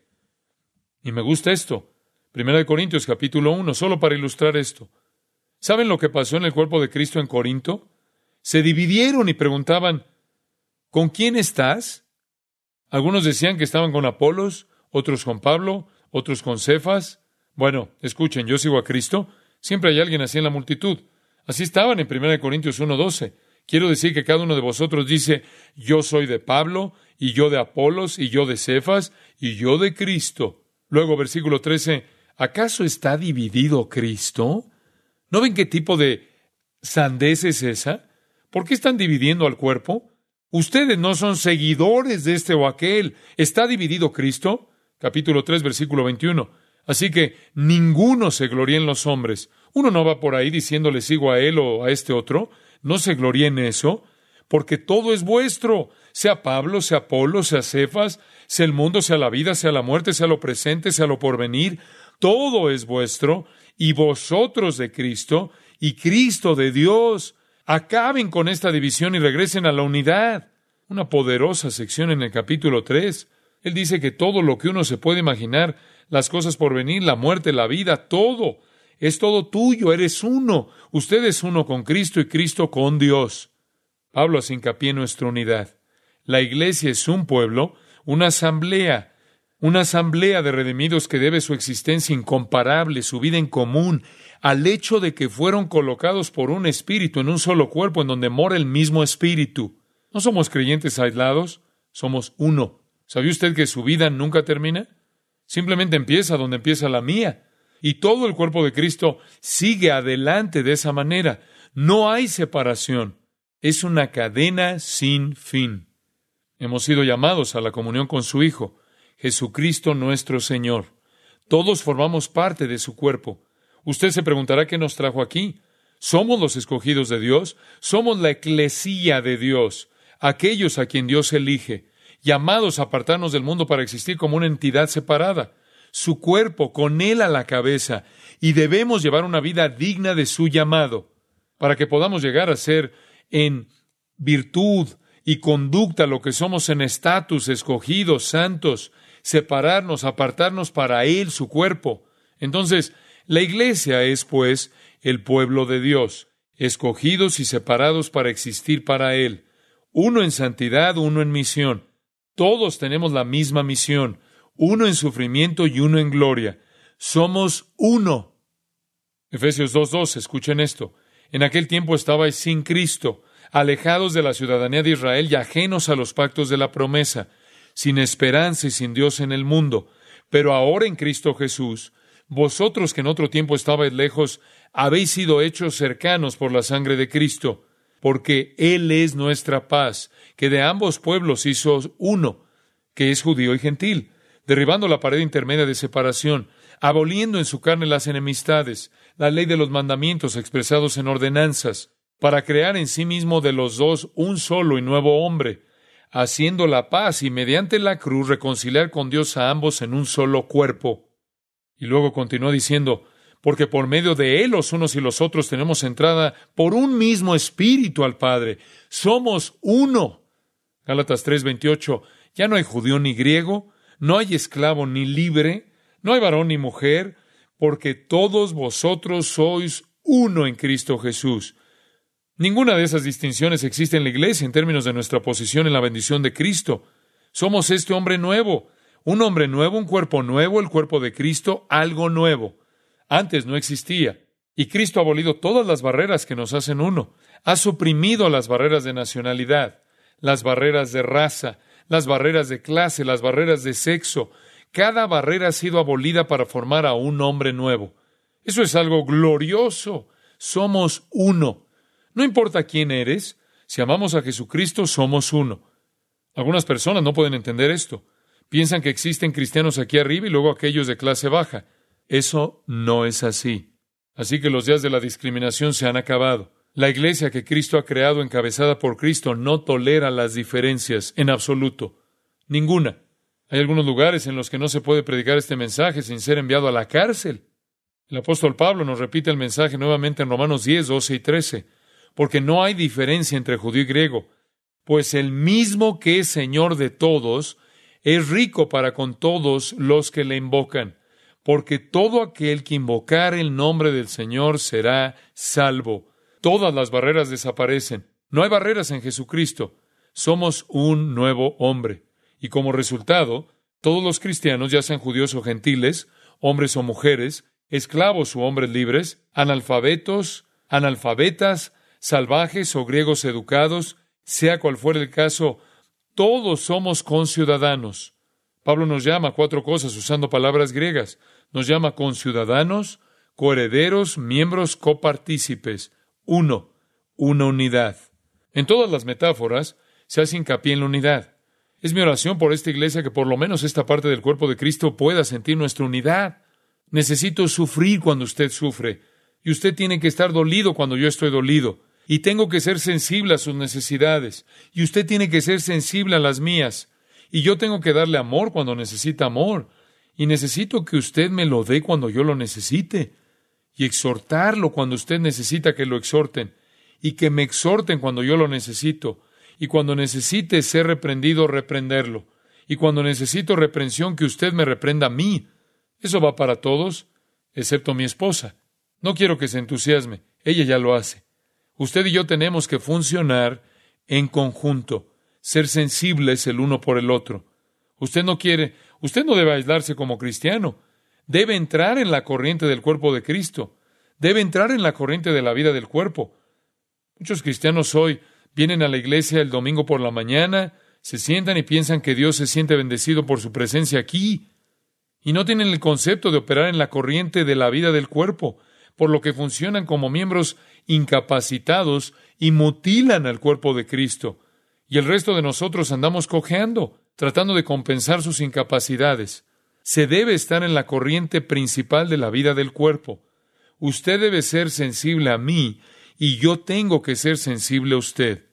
Y me gusta esto. 1 Corintios capítulo 1, solo para ilustrar esto. ¿Saben lo que pasó en el cuerpo de Cristo en Corinto? Se dividieron y preguntaban, ¿con quién estás? Algunos decían que estaban con Apolos, otros con Pablo, otros con Cefas. Bueno, escuchen, yo sigo a Cristo. Siempre hay alguien así en la multitud. Así estaban en 1 Corintios 1:12. Quiero decir que cada uno de vosotros dice, yo soy de Pablo, y yo de Apolos, y yo de Cefas, y yo de Cristo. Luego, versículo 13, ¿acaso está dividido Cristo? ¿No ven qué tipo de sandez es esa? ¿Por qué están dividiendo al cuerpo? Ustedes no son seguidores de este o aquel. ¿Está dividido Cristo? Capítulo 3, versículo 21. Así que ninguno se gloríe en los hombres. Uno no va por ahí diciéndole sigo a él o a este otro. No se gloríe en eso, porque todo es vuestro. Sea Pablo, sea Apolo, sea Cefas, sea el mundo, sea la vida, sea la muerte, sea lo presente, sea lo porvenir. Todo es vuestro, y vosotros de Cristo, y Cristo de Dios. Acaben con esta división y regresen a la unidad. Una poderosa sección en el capítulo 3. Él dice que todo lo que uno se puede imaginar, las cosas por venir, la muerte, la vida, todo, es todo tuyo, eres uno. Usted es uno con Cristo y Cristo con Dios. Pablo hace hincapié en nuestra unidad. La iglesia es un pueblo, una asamblea de redimidos que debe su existencia incomparable, su vida en común, al hecho de que fueron colocados por un espíritu en un solo cuerpo en donde mora el mismo espíritu. No somos creyentes aislados, somos uno. ¿Sabía usted que su vida nunca termina? Simplemente empieza donde empieza la mía. Y todo el cuerpo de Cristo sigue adelante de esa manera. No hay separación. Es una cadena sin fin. Hemos sido llamados a la comunión con su Hijo, Jesucristo nuestro Señor. Todos formamos parte de su cuerpo. Usted se preguntará qué nos trajo aquí. Somos los escogidos de Dios. Somos la eclesía de Dios, aquellos a quien Dios elige, llamados a apartarnos del mundo para existir como una entidad separada. Su cuerpo, con Él a la cabeza, y debemos llevar una vida digna de su llamado, para que podamos llegar a ser en virtud y conducta lo que somos en estatus, escogidos, santos, separarnos, apartarnos para Él, su cuerpo. Entonces, la iglesia es, pues, el pueblo de Dios, escogidos y separados para existir para Él. Uno en santidad, uno en misión. Todos tenemos la misma misión, uno en sufrimiento y uno en gloria. Somos uno. Efesios 2:2, escuchen esto. En aquel tiempo estabais sin Cristo, alejados de la ciudadanía de Israel y ajenos a los pactos de la promesa, sin esperanza y sin Dios en el mundo. Pero ahora en Cristo Jesús, vosotros que en otro tiempo estabais lejos, habéis sido hechos cercanos por la sangre de Cristo, porque Él es nuestra paz, que de ambos pueblos hizo uno, que es judío y gentil, derribando la pared intermedia de separación, aboliendo en su carne las enemistades, la ley de los mandamientos expresados en ordenanzas, para crear en sí mismo de los dos un solo y nuevo hombre, haciendo la paz y mediante la cruz reconciliar con Dios a ambos en un solo cuerpo. Y luego continúa diciendo, porque por medio de Él los unos y los otros tenemos entrada por un mismo Espíritu al Padre. Somos uno. Gálatas 3:28, ya no hay judío ni griego, no hay esclavo ni libre, no hay varón ni mujer, porque todos vosotros sois uno en Cristo Jesús. Ninguna de esas distinciones existe en la iglesia en términos de nuestra posición en la bendición de Cristo. Somos este hombre nuevo, un cuerpo nuevo, el cuerpo de Cristo, algo nuevo. Antes no existía. Y Cristo ha abolido todas las barreras que nos hacen uno. Ha suprimido las barreras de nacionalidad, las barreras de raza, las barreras de clase, las barreras de sexo. Cada barrera ha sido abolida para formar a un hombre nuevo. Eso es algo glorioso. Somos uno. No importa quién eres, si amamos a Jesucristo, somos uno. Algunas personas no pueden entender esto. Piensan que existen cristianos aquí arriba y luego aquellos de clase baja. Eso no es así. Así que los días de la discriminación se han acabado. La iglesia que Cristo ha creado, encabezada por Cristo, no tolera las diferencias en absoluto. Ninguna. Hay algunos lugares en los que no se puede predicar este mensaje sin ser enviado a la cárcel. El apóstol Pablo nos repite el mensaje nuevamente en Romanos 10, 12 y 13. Porque no hay diferencia entre judío y griego, pues el mismo que es Señor de todos es rico para con todos los que le invocan, porque todo aquel que invocar el nombre del Señor será salvo. Todas las barreras desaparecen. No hay barreras en Jesucristo. Somos un nuevo hombre. Y como resultado, todos los cristianos, ya sean judíos o gentiles, hombres o mujeres, esclavos u hombres libres, analfabetos, analfabetas, salvajes o griegos educados, sea cual fuera el caso, todos somos conciudadanos. Pablo nos llama a 4 cosas usando palabras griegas. Nos llama conciudadanos, coherederos, miembros, copartícipes. Uno, una unidad. En todas las metáforas se hace hincapié en la unidad. Es mi oración por esta iglesia que por lo menos esta parte del cuerpo de Cristo pueda sentir nuestra unidad. Necesito sufrir cuando usted sufre, y usted tiene que estar dolido cuando yo estoy dolido. Y tengo que ser sensible a sus necesidades. Y usted tiene que ser sensible a las mías. Y yo tengo que darle amor cuando necesita amor. Y necesito que usted me lo dé cuando yo lo necesite. Y exhortarlo cuando usted necesita que lo exhorten. Y que me exhorten cuando yo lo necesito. Y cuando necesite ser reprendido, reprenderlo. Y cuando necesito reprensión, que usted me reprenda a mí. Eso va para todos, excepto mi esposa. No quiero que se entusiasme. Ella ya lo hace. Usted y yo tenemos que funcionar en conjunto, ser sensibles el uno por el otro. Usted no debe aislarse como cristiano. Debe entrar en la corriente del cuerpo de Cristo. Debe entrar en la corriente de la vida del cuerpo. Muchos cristianos hoy vienen a la iglesia el domingo por la mañana, se sientan y piensan que Dios se siente bendecido por su presencia aquí. Y no tienen el concepto de operar en la corriente de la vida del cuerpo, por lo que funcionan como miembros incapacitados y mutilan al cuerpo de Cristo. Y el resto de nosotros andamos cojeando, tratando de compensar sus incapacidades. Se debe estar en la corriente principal de la vida del cuerpo. Usted debe ser sensible a mí y yo tengo que ser sensible a usted.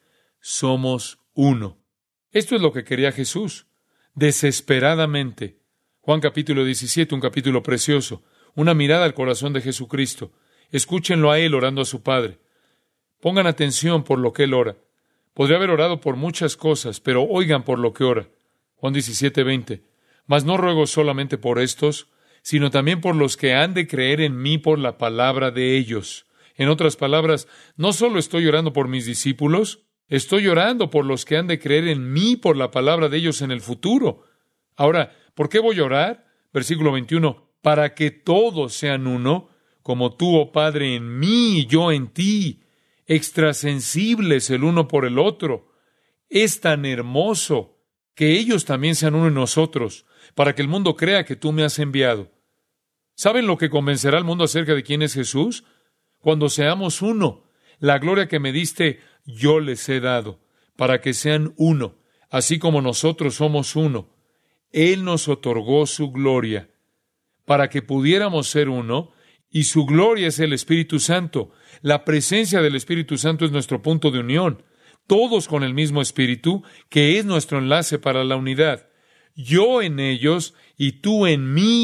Somos uno. Esto es lo que quería Jesús, desesperadamente. Juan capítulo 17, un capítulo precioso. Una mirada al corazón de Jesucristo. Escúchenlo a Él orando a su Padre. Pongan atención por lo que Él ora. Podría haber orado por muchas cosas, pero oigan por lo que ora. Juan 17:20. Mas no ruego solamente por estos, sino también por los que han de creer en mí por la palabra de ellos. En otras palabras, no solo estoy orando por mis discípulos, estoy orando por los que han de creer en mí por la palabra de ellos en el futuro. Ahora, ¿por qué voy a orar? Versículo 21. Para que todos sean uno, como tú, oh Padre, en mí y yo en ti, extrasensibles el uno por el otro. Es tan hermoso que ellos también sean uno en nosotros, para que el mundo crea que tú me has enviado. ¿Saben lo que convencerá al mundo acerca de quién es Jesús? Cuando seamos uno, la gloria que me diste, yo les he dado, para que sean uno, así como nosotros somos uno. Él nos otorgó su gloria, para que pudiéramos ser uno, y su gloria es el Espíritu Santo. La presencia del Espíritu Santo es nuestro punto de unión. Todos con el mismo Espíritu, que es nuestro enlace para la unidad. Yo en ellos y tú en mí,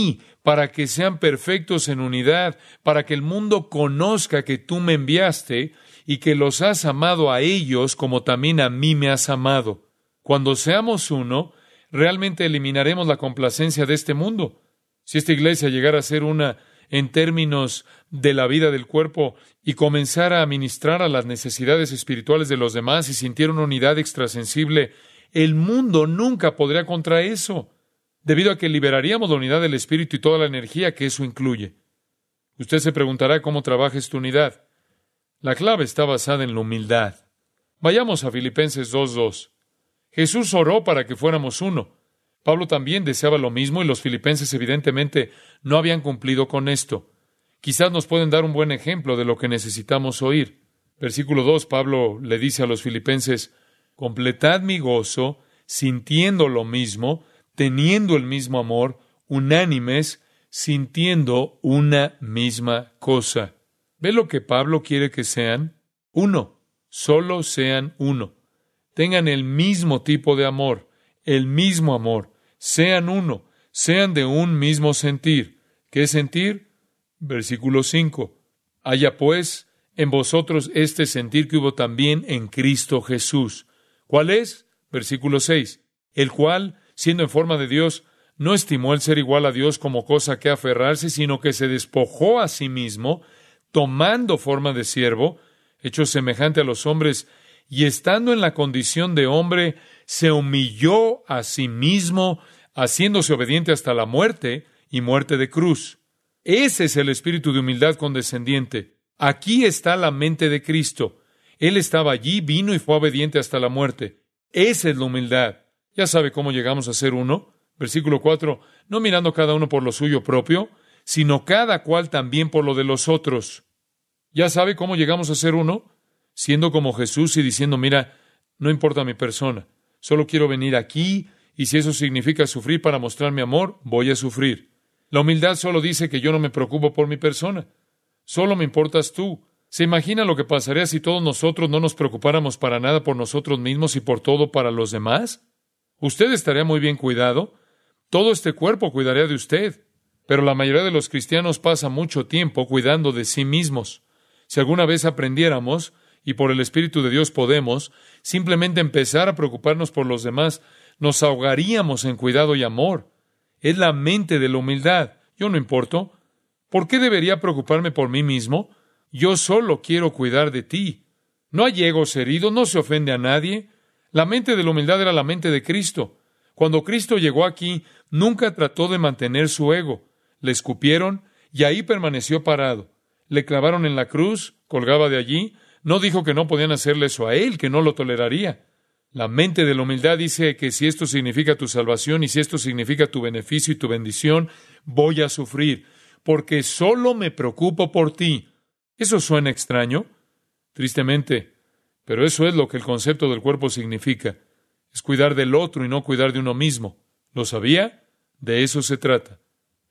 para que sean perfectos en unidad, para que el mundo conozca que tú me enviaste y que los has amado a ellos como también a mí me has amado. Cuando seamos uno, realmente eliminaremos la complacencia de este mundo. Si esta iglesia llegara a ser una en términos de la vida del cuerpo y comenzara a ministrar a las necesidades espirituales de los demás y sintiera una unidad extrasensible, el mundo nunca podría contra eso, debido a que liberaríamos la unidad del espíritu y toda la energía que eso incluye. Usted se preguntará cómo trabaja esta unidad. La clave está basada en la humildad. Vayamos a Filipenses 2:2. Jesús oró para que fuéramos uno. Pablo también deseaba lo mismo y los filipenses evidentemente no habían cumplido con esto. Quizás nos pueden dar un buen ejemplo de lo que necesitamos oír. Versículo 2, Pablo le dice a los filipenses: completad mi gozo, sintiendo lo mismo, teniendo el mismo amor, unánimes, sintiendo una misma cosa. ¿Ve lo que Pablo quiere que sean? Uno, solo sean uno. Tengan el mismo tipo de amor, el mismo amor. Sean uno, sean de un mismo sentir. ¿Qué sentir? Versículo 5. Haya pues en vosotros este sentir que hubo también en Cristo Jesús. ¿Cuál es? Versículo 6. El cual, siendo en forma de Dios, no estimó el ser igual a Dios como cosa que aferrarse, sino que se despojó a sí mismo, tomando forma de siervo, hecho semejante a los hombres, y estando en la condición de hombre, se humilló a sí mismo, haciéndose obediente hasta la muerte y muerte de cruz. Ese es el espíritu de humildad condescendiente. Aquí está la mente de Cristo. Él estaba allí, vino y fue obediente hasta la muerte. Esa es la humildad. ¿Ya sabe cómo llegamos a ser uno? Versículo 4. No mirando cada uno por lo suyo propio, sino cada cual también por lo de los otros. ¿Ya sabe cómo llegamos a ser uno? Siendo como Jesús y diciendo: mira, no importa mi persona, solo quiero venir aquí, y si eso significa sufrir para mostrar mi amor, voy a sufrir. La humildad solo dice que yo no me preocupo por mi persona, solo me importas tú. ¿Se imagina lo que pasaría si todos nosotros no nos preocupáramos para nada por nosotros mismos y por todo para los demás? Usted estaría muy bien cuidado, todo este cuerpo cuidaría de usted, pero la mayoría de los cristianos pasa mucho tiempo cuidando de sí mismos. Si alguna vez aprendiéramos, y por el Espíritu de Dios podemos, simplemente empezar a preocuparnos por los demás, nos ahogaríamos en cuidado y amor. Es la mente de la humildad. Yo no importo. ¿Por qué debería preocuparme por mí mismo? Yo solo quiero cuidar de ti. No hay egos heridos, no se ofende a nadie. La mente de la humildad era la mente de Cristo. Cuando Cristo llegó aquí, nunca trató de mantener su ego. Le escupieron y ahí permaneció parado. Le clavaron en la cruz, colgaba de allí. No dijo que no podían hacerle eso a él, que no lo toleraría. La mente de la humildad dice que si esto significa tu salvación y si esto significa tu beneficio y tu bendición, voy a sufrir, porque solo me preocupo por ti. ¿Eso suena extraño? Tristemente, pero eso es lo que el concepto del cuerpo significa. Es cuidar del otro y no cuidar de uno mismo. ¿Lo sabía? De eso se trata.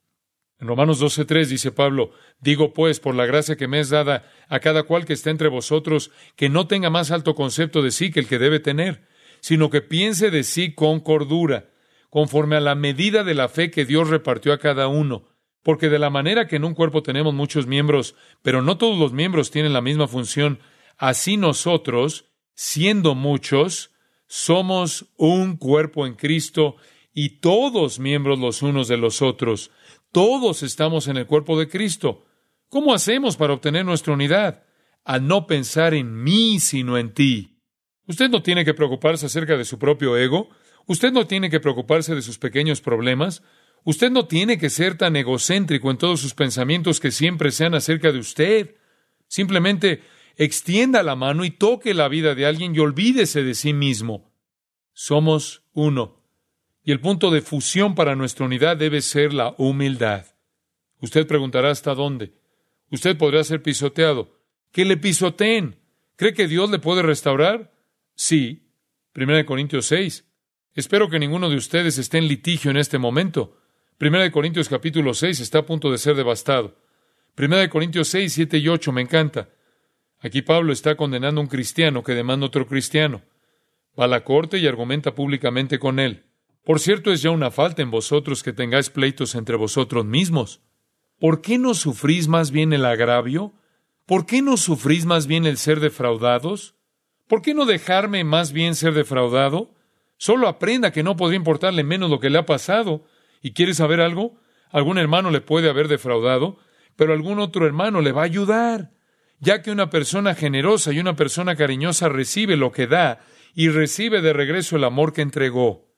En Romanos 12:3 dice Pablo: digo pues, por la gracia que me es dada a cada cual que está entre vosotros, que no tenga más alto concepto de sí que el que debe tener, sino que piense de sí con cordura, conforme a la medida de la fe que Dios repartió a cada uno. Porque de la manera que en un cuerpo tenemos muchos miembros, pero no todos los miembros tienen la misma función, así nosotros, siendo muchos, somos un cuerpo en Cristo, y todos miembros los unos de los otros. Todos estamos en el cuerpo de Cristo. ¿Cómo hacemos para obtener nuestra unidad? Al no pensar en mí, sino en ti. Usted no tiene que preocuparse acerca de su propio ego. Usted no tiene que preocuparse de sus pequeños problemas. Usted no tiene que ser tan egocéntrico en todos sus pensamientos que siempre sean acerca de usted. Simplemente extienda la mano y toque la vida de alguien y olvídese de sí mismo. Somos uno. Y el punto de fusión para nuestra unidad debe ser la humildad. Usted preguntará ¿hasta dónde? Usted podrá ser pisoteado. ¡Que le pisoteen! ¿Cree que Dios le puede restaurar? Sí. 1 Corintios 6. Espero que ninguno de ustedes esté en litigio en este momento. 1 Corintios capítulo 6 está a punto de ser devastado. 1 Corintios 6, 7 y 8 me encanta. Aquí Pablo está condenando a un cristiano que demanda a otro cristiano. Va a la corte y argumenta públicamente con él. Por cierto, es ya una falta en vosotros que tengáis pleitos entre vosotros mismos. ¿Por qué no sufrís más bien el agravio? ¿Por qué no sufrís más bien el ser defraudados? ¿Por qué no dejarme más bien ser defraudado? Solo aprenda que no podría importarle menos lo que le ha pasado. ¿Y quiere saber algo? Algún hermano le puede haber defraudado, pero algún otro hermano le va a ayudar, ya que una persona generosa y una persona cariñosa recibe lo que da y recibe de regreso el amor que entregó.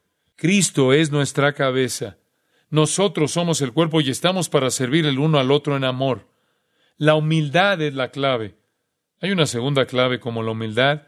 Cristo es nuestra cabeza. Nosotros somos el cuerpo y estamos para servir el uno al otro en amor. La humildad es la clave. Hay una segunda clave como la humildad,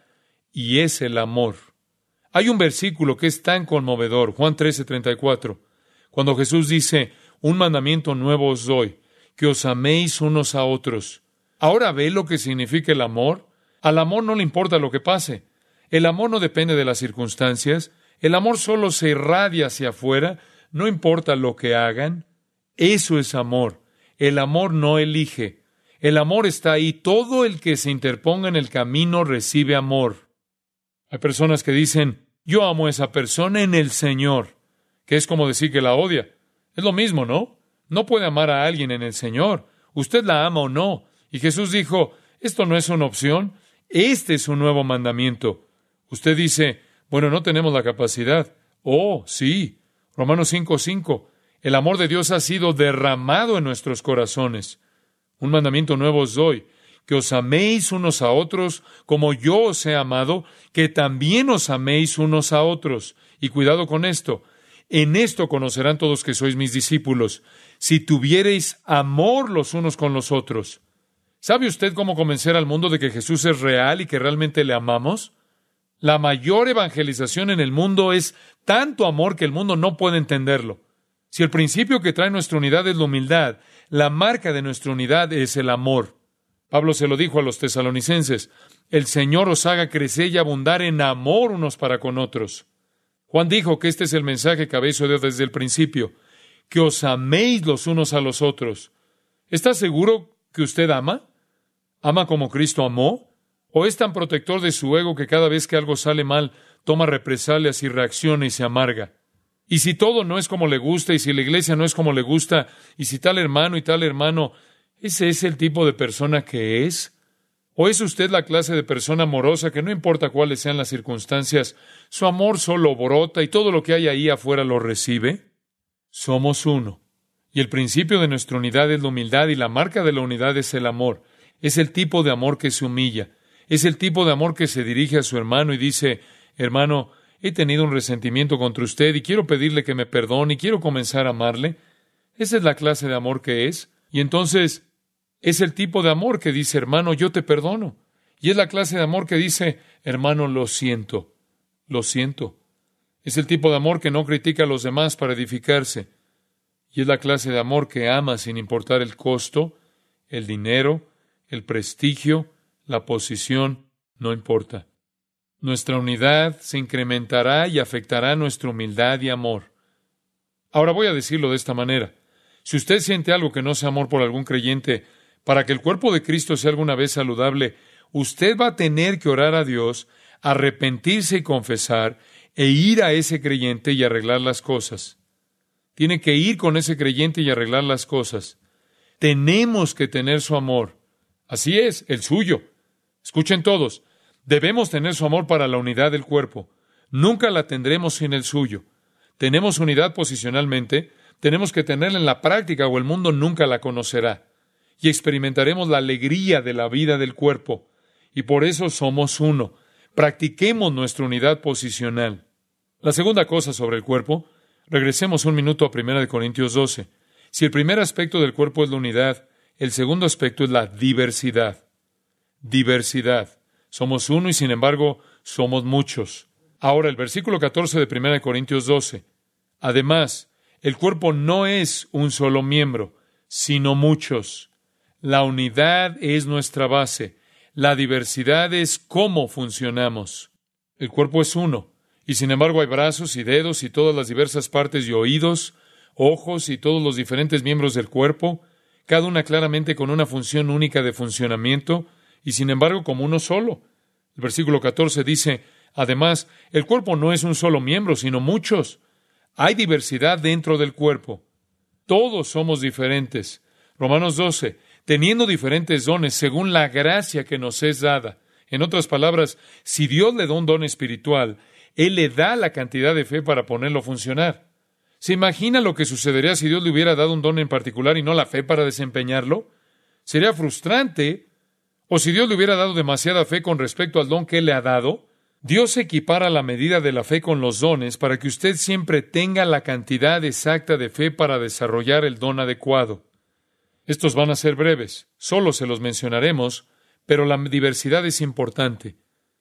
y es el amor. Hay un versículo que es tan conmovedor, Juan 13:34, cuando Jesús dice, un mandamiento nuevo os doy, que os améis unos a otros. ¿Ahora ve lo que significa el amor? Al amor no le importa lo que pase. El amor no depende de las circunstancias. El amor solo se irradia hacia afuera, no importa lo que hagan. Eso es amor. El amor no elige. El amor está ahí. Todo el que se interponga en el camino recibe amor. Hay personas que dicen, yo amo a esa persona en el Señor, que es como decir que la odia. Es lo mismo, ¿no? No puede amar a alguien en el Señor. Usted la ama o no. Y Jesús dijo, esto no es una opción, este es un nuevo mandamiento. Usted dice, bueno, no tenemos la capacidad. Oh, sí. Romanos 5:5. El amor de Dios ha sido derramado en nuestros corazones. Un mandamiento nuevo os doy, que os améis unos a otros como yo os he amado, que también os améis unos a otros. Y cuidado con esto. En esto conocerán todos que sois mis discípulos, si tuviereis amor los unos con los otros. ¿Sabe usted cómo convencer al mundo de que Jesús es real y que realmente le amamos? La mayor evangelización en el mundo es tanto amor que el mundo no puede entenderlo. Si el principio que trae nuestra unidad es la humildad, la marca de nuestra unidad es el amor. Pablo se lo dijo a los tesalonicenses, el Señor os haga crecer y abundar en amor unos para con otros. Juan dijo que este es el mensaje que habéis oído desde el principio, que os améis los unos a los otros. ¿Está seguro que usted ama? ¿Ama como Cristo amó? ¿O es tan protector de su ego que cada vez que algo sale mal, toma represalias y reacciona y se amarga? Y si todo no es como le gusta, y si la iglesia no es como le gusta, y si tal hermano y tal hermano, ¿ese es el tipo de persona que es? ¿O es usted la clase de persona amorosa que no importa cuáles sean las circunstancias, su amor solo brota y todo lo que hay ahí afuera lo recibe? Somos uno. Y el principio de nuestra unidad es la humildad y la marca de la unidad es el amor. Es el tipo de amor que se humilla. Es el tipo de amor que se dirige a su hermano y dice, hermano, he tenido un resentimiento contra usted y quiero pedirle que me perdone y quiero comenzar a amarle. Esa es la clase de amor que es. Y entonces es el tipo de amor que dice, hermano, yo te perdono. Y es la clase de amor que dice, hermano, lo siento, lo siento. Es el tipo de amor que no critica a los demás para edificarse. Y es la clase de amor que ama sin importar el costo, el dinero, el prestigio, la posición, no importa. Nuestra unidad se incrementará y afectará nuestra humildad y amor. Ahora voy a decirlo de esta manera. Si usted siente algo que no sea amor por algún creyente, para que el cuerpo de Cristo sea alguna vez saludable, usted va a tener que orar a Dios, arrepentirse y confesar, e ir a ese creyente y arreglar las cosas. Tiene que ir con ese creyente y arreglar las cosas. Tenemos que tener su amor. Así es, el suyo. Escuchen todos. Debemos tener su amor para la unidad del cuerpo. Nunca la tendremos sin el suyo. Tenemos unidad posicionalmente, tenemos que tenerla en la práctica o el mundo nunca la conocerá. Y experimentaremos la alegría de la vida del cuerpo. Y por eso somos uno. Practiquemos nuestra unidad posicional. La segunda cosa sobre el cuerpo, regresemos un minuto a 1 Corintios 12. Si el primer aspecto del cuerpo es la unidad, el segundo aspecto es la diversidad. Diversidad. Somos uno y sin embargo somos muchos. Ahora el versículo 14 de 1 Corintios 12. Además, el cuerpo no es un solo miembro, sino muchos. La unidad es nuestra base. La diversidad es cómo funcionamos. El cuerpo es uno, y sin embargo hay brazos y dedos y todas las diversas partes y oídos, ojos y todos los diferentes miembros del cuerpo, cada una claramente con una función única de funcionamiento, y sin embargo como uno solo. El versículo 14 dice, además, el cuerpo no es un solo miembro, sino muchos. Hay diversidad dentro del cuerpo. Todos somos diferentes. Romanos 12, teniendo diferentes dones según la gracia que nos es dada. En otras palabras, si Dios le da un don espiritual, Él le da la cantidad de fe para ponerlo a funcionar. ¿Se imagina lo que sucedería si Dios le hubiera dado un don en particular y no la fe para desempeñarlo? Sería frustrante. O si Dios le hubiera dado demasiada fe con respecto al don que Él le ha dado. Dios equipara la medida de la fe con los dones para que usted siempre tenga la cantidad exacta de fe para desarrollar el don adecuado. Estos van a ser breves, solo se los mencionaremos, pero la diversidad es importante.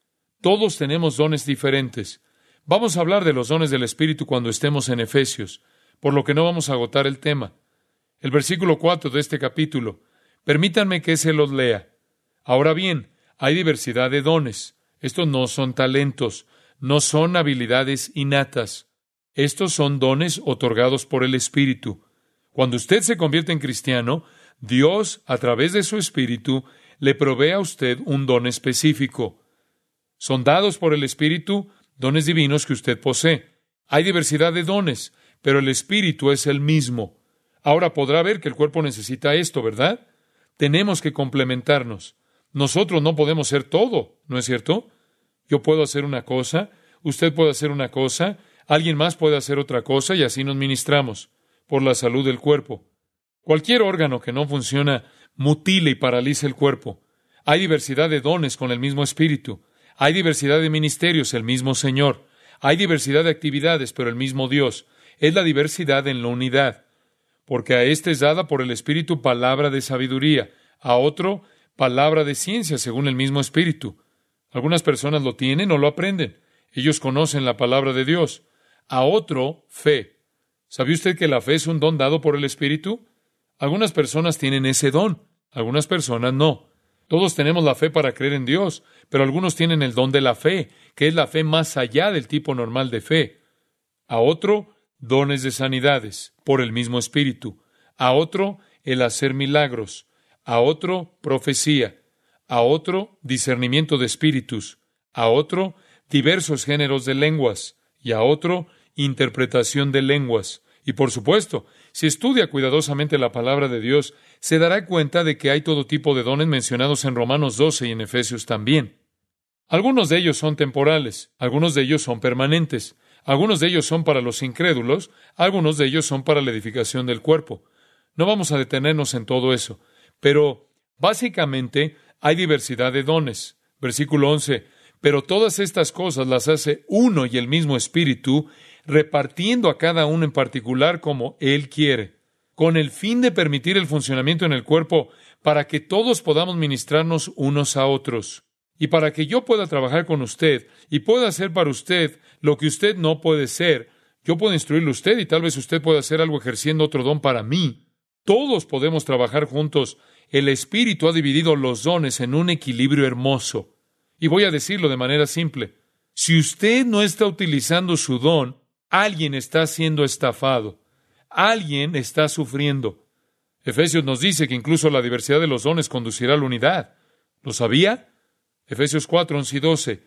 Todos tenemos dones diferentes. Vamos a hablar de los dones del Espíritu cuando estemos en Efesios, por lo que no vamos a agotar el tema. El versículo 4 de este capítulo, permítanme que se los lea. Ahora bien, hay diversidad de dones. Estos no son talentos, no son habilidades innatas. Estos son dones otorgados por el Espíritu. Cuando usted se convierte en cristiano, Dios, a través de su Espíritu, le provee a usted un don específico. Son dados por el Espíritu dones divinos que usted posee. Hay diversidad de dones, pero el Espíritu es el mismo. Ahora podrá ver que el cuerpo necesita esto, ¿verdad? Tenemos que complementarnos. Nosotros no podemos ser todo, ¿no es cierto? Yo puedo hacer una cosa, usted puede hacer una cosa, alguien más puede hacer otra cosa y así nos ministramos por la salud del cuerpo. Cualquier órgano que no funciona mutila y paraliza el cuerpo. Hay diversidad de dones con el mismo Espíritu. Hay diversidad de ministerios, el mismo Señor. Hay diversidad de actividades, pero el mismo Dios. Es la diversidad en la unidad. Porque a éste es dada por el Espíritu palabra de sabiduría, a otro palabra de ciencia según el mismo Espíritu. Algunas personas lo tienen o lo aprenden. Ellos conocen la palabra de Dios. A otro, fe. ¿Sabe usted que la fe es un don dado por el Espíritu? Algunas personas tienen ese don, algunas personas no. Todos tenemos la fe para creer en Dios, pero algunos tienen el don de la fe, que es la fe más allá del tipo normal de fe. A otro, dones de sanidades, por el mismo Espíritu. A otro, el hacer milagros. A otro, profecía. A otro, discernimiento de espíritus. A otro, diversos géneros de lenguas. Y a otro, interpretación de lenguas. Y por supuesto, si estudia cuidadosamente la palabra de Dios, se dará cuenta de que hay todo tipo de dones mencionados en Romanos 12 y en Efesios también. Algunos de ellos son temporales, algunos de ellos son permanentes, algunos de ellos son para los incrédulos, algunos de ellos son para la edificación del cuerpo. No vamos a detenernos en todo eso, pero básicamente hay diversidad de dones. Versículo 11, pero todas estas cosas las hace uno y el mismo Espíritu, repartiendo a cada uno en particular como Él quiere, con el fin de permitir el funcionamiento en el cuerpo para que todos podamos ministrarnos unos a otros. Y para que yo pueda trabajar con usted y pueda hacer para usted lo que usted no puede ser, yo puedo instruirle a usted y tal vez usted pueda hacer algo ejerciendo otro don para mí. Todos podemos trabajar juntos. El Espíritu ha dividido los dones en un equilibrio hermoso. Y voy a decirlo de manera simple. Si usted no está utilizando su don, alguien está siendo estafado. Alguien está sufriendo. Efesios nos dice que incluso la diversidad de los dones conducirá a la unidad. ¿Lo sabía? Efesios 4, 11 y 12.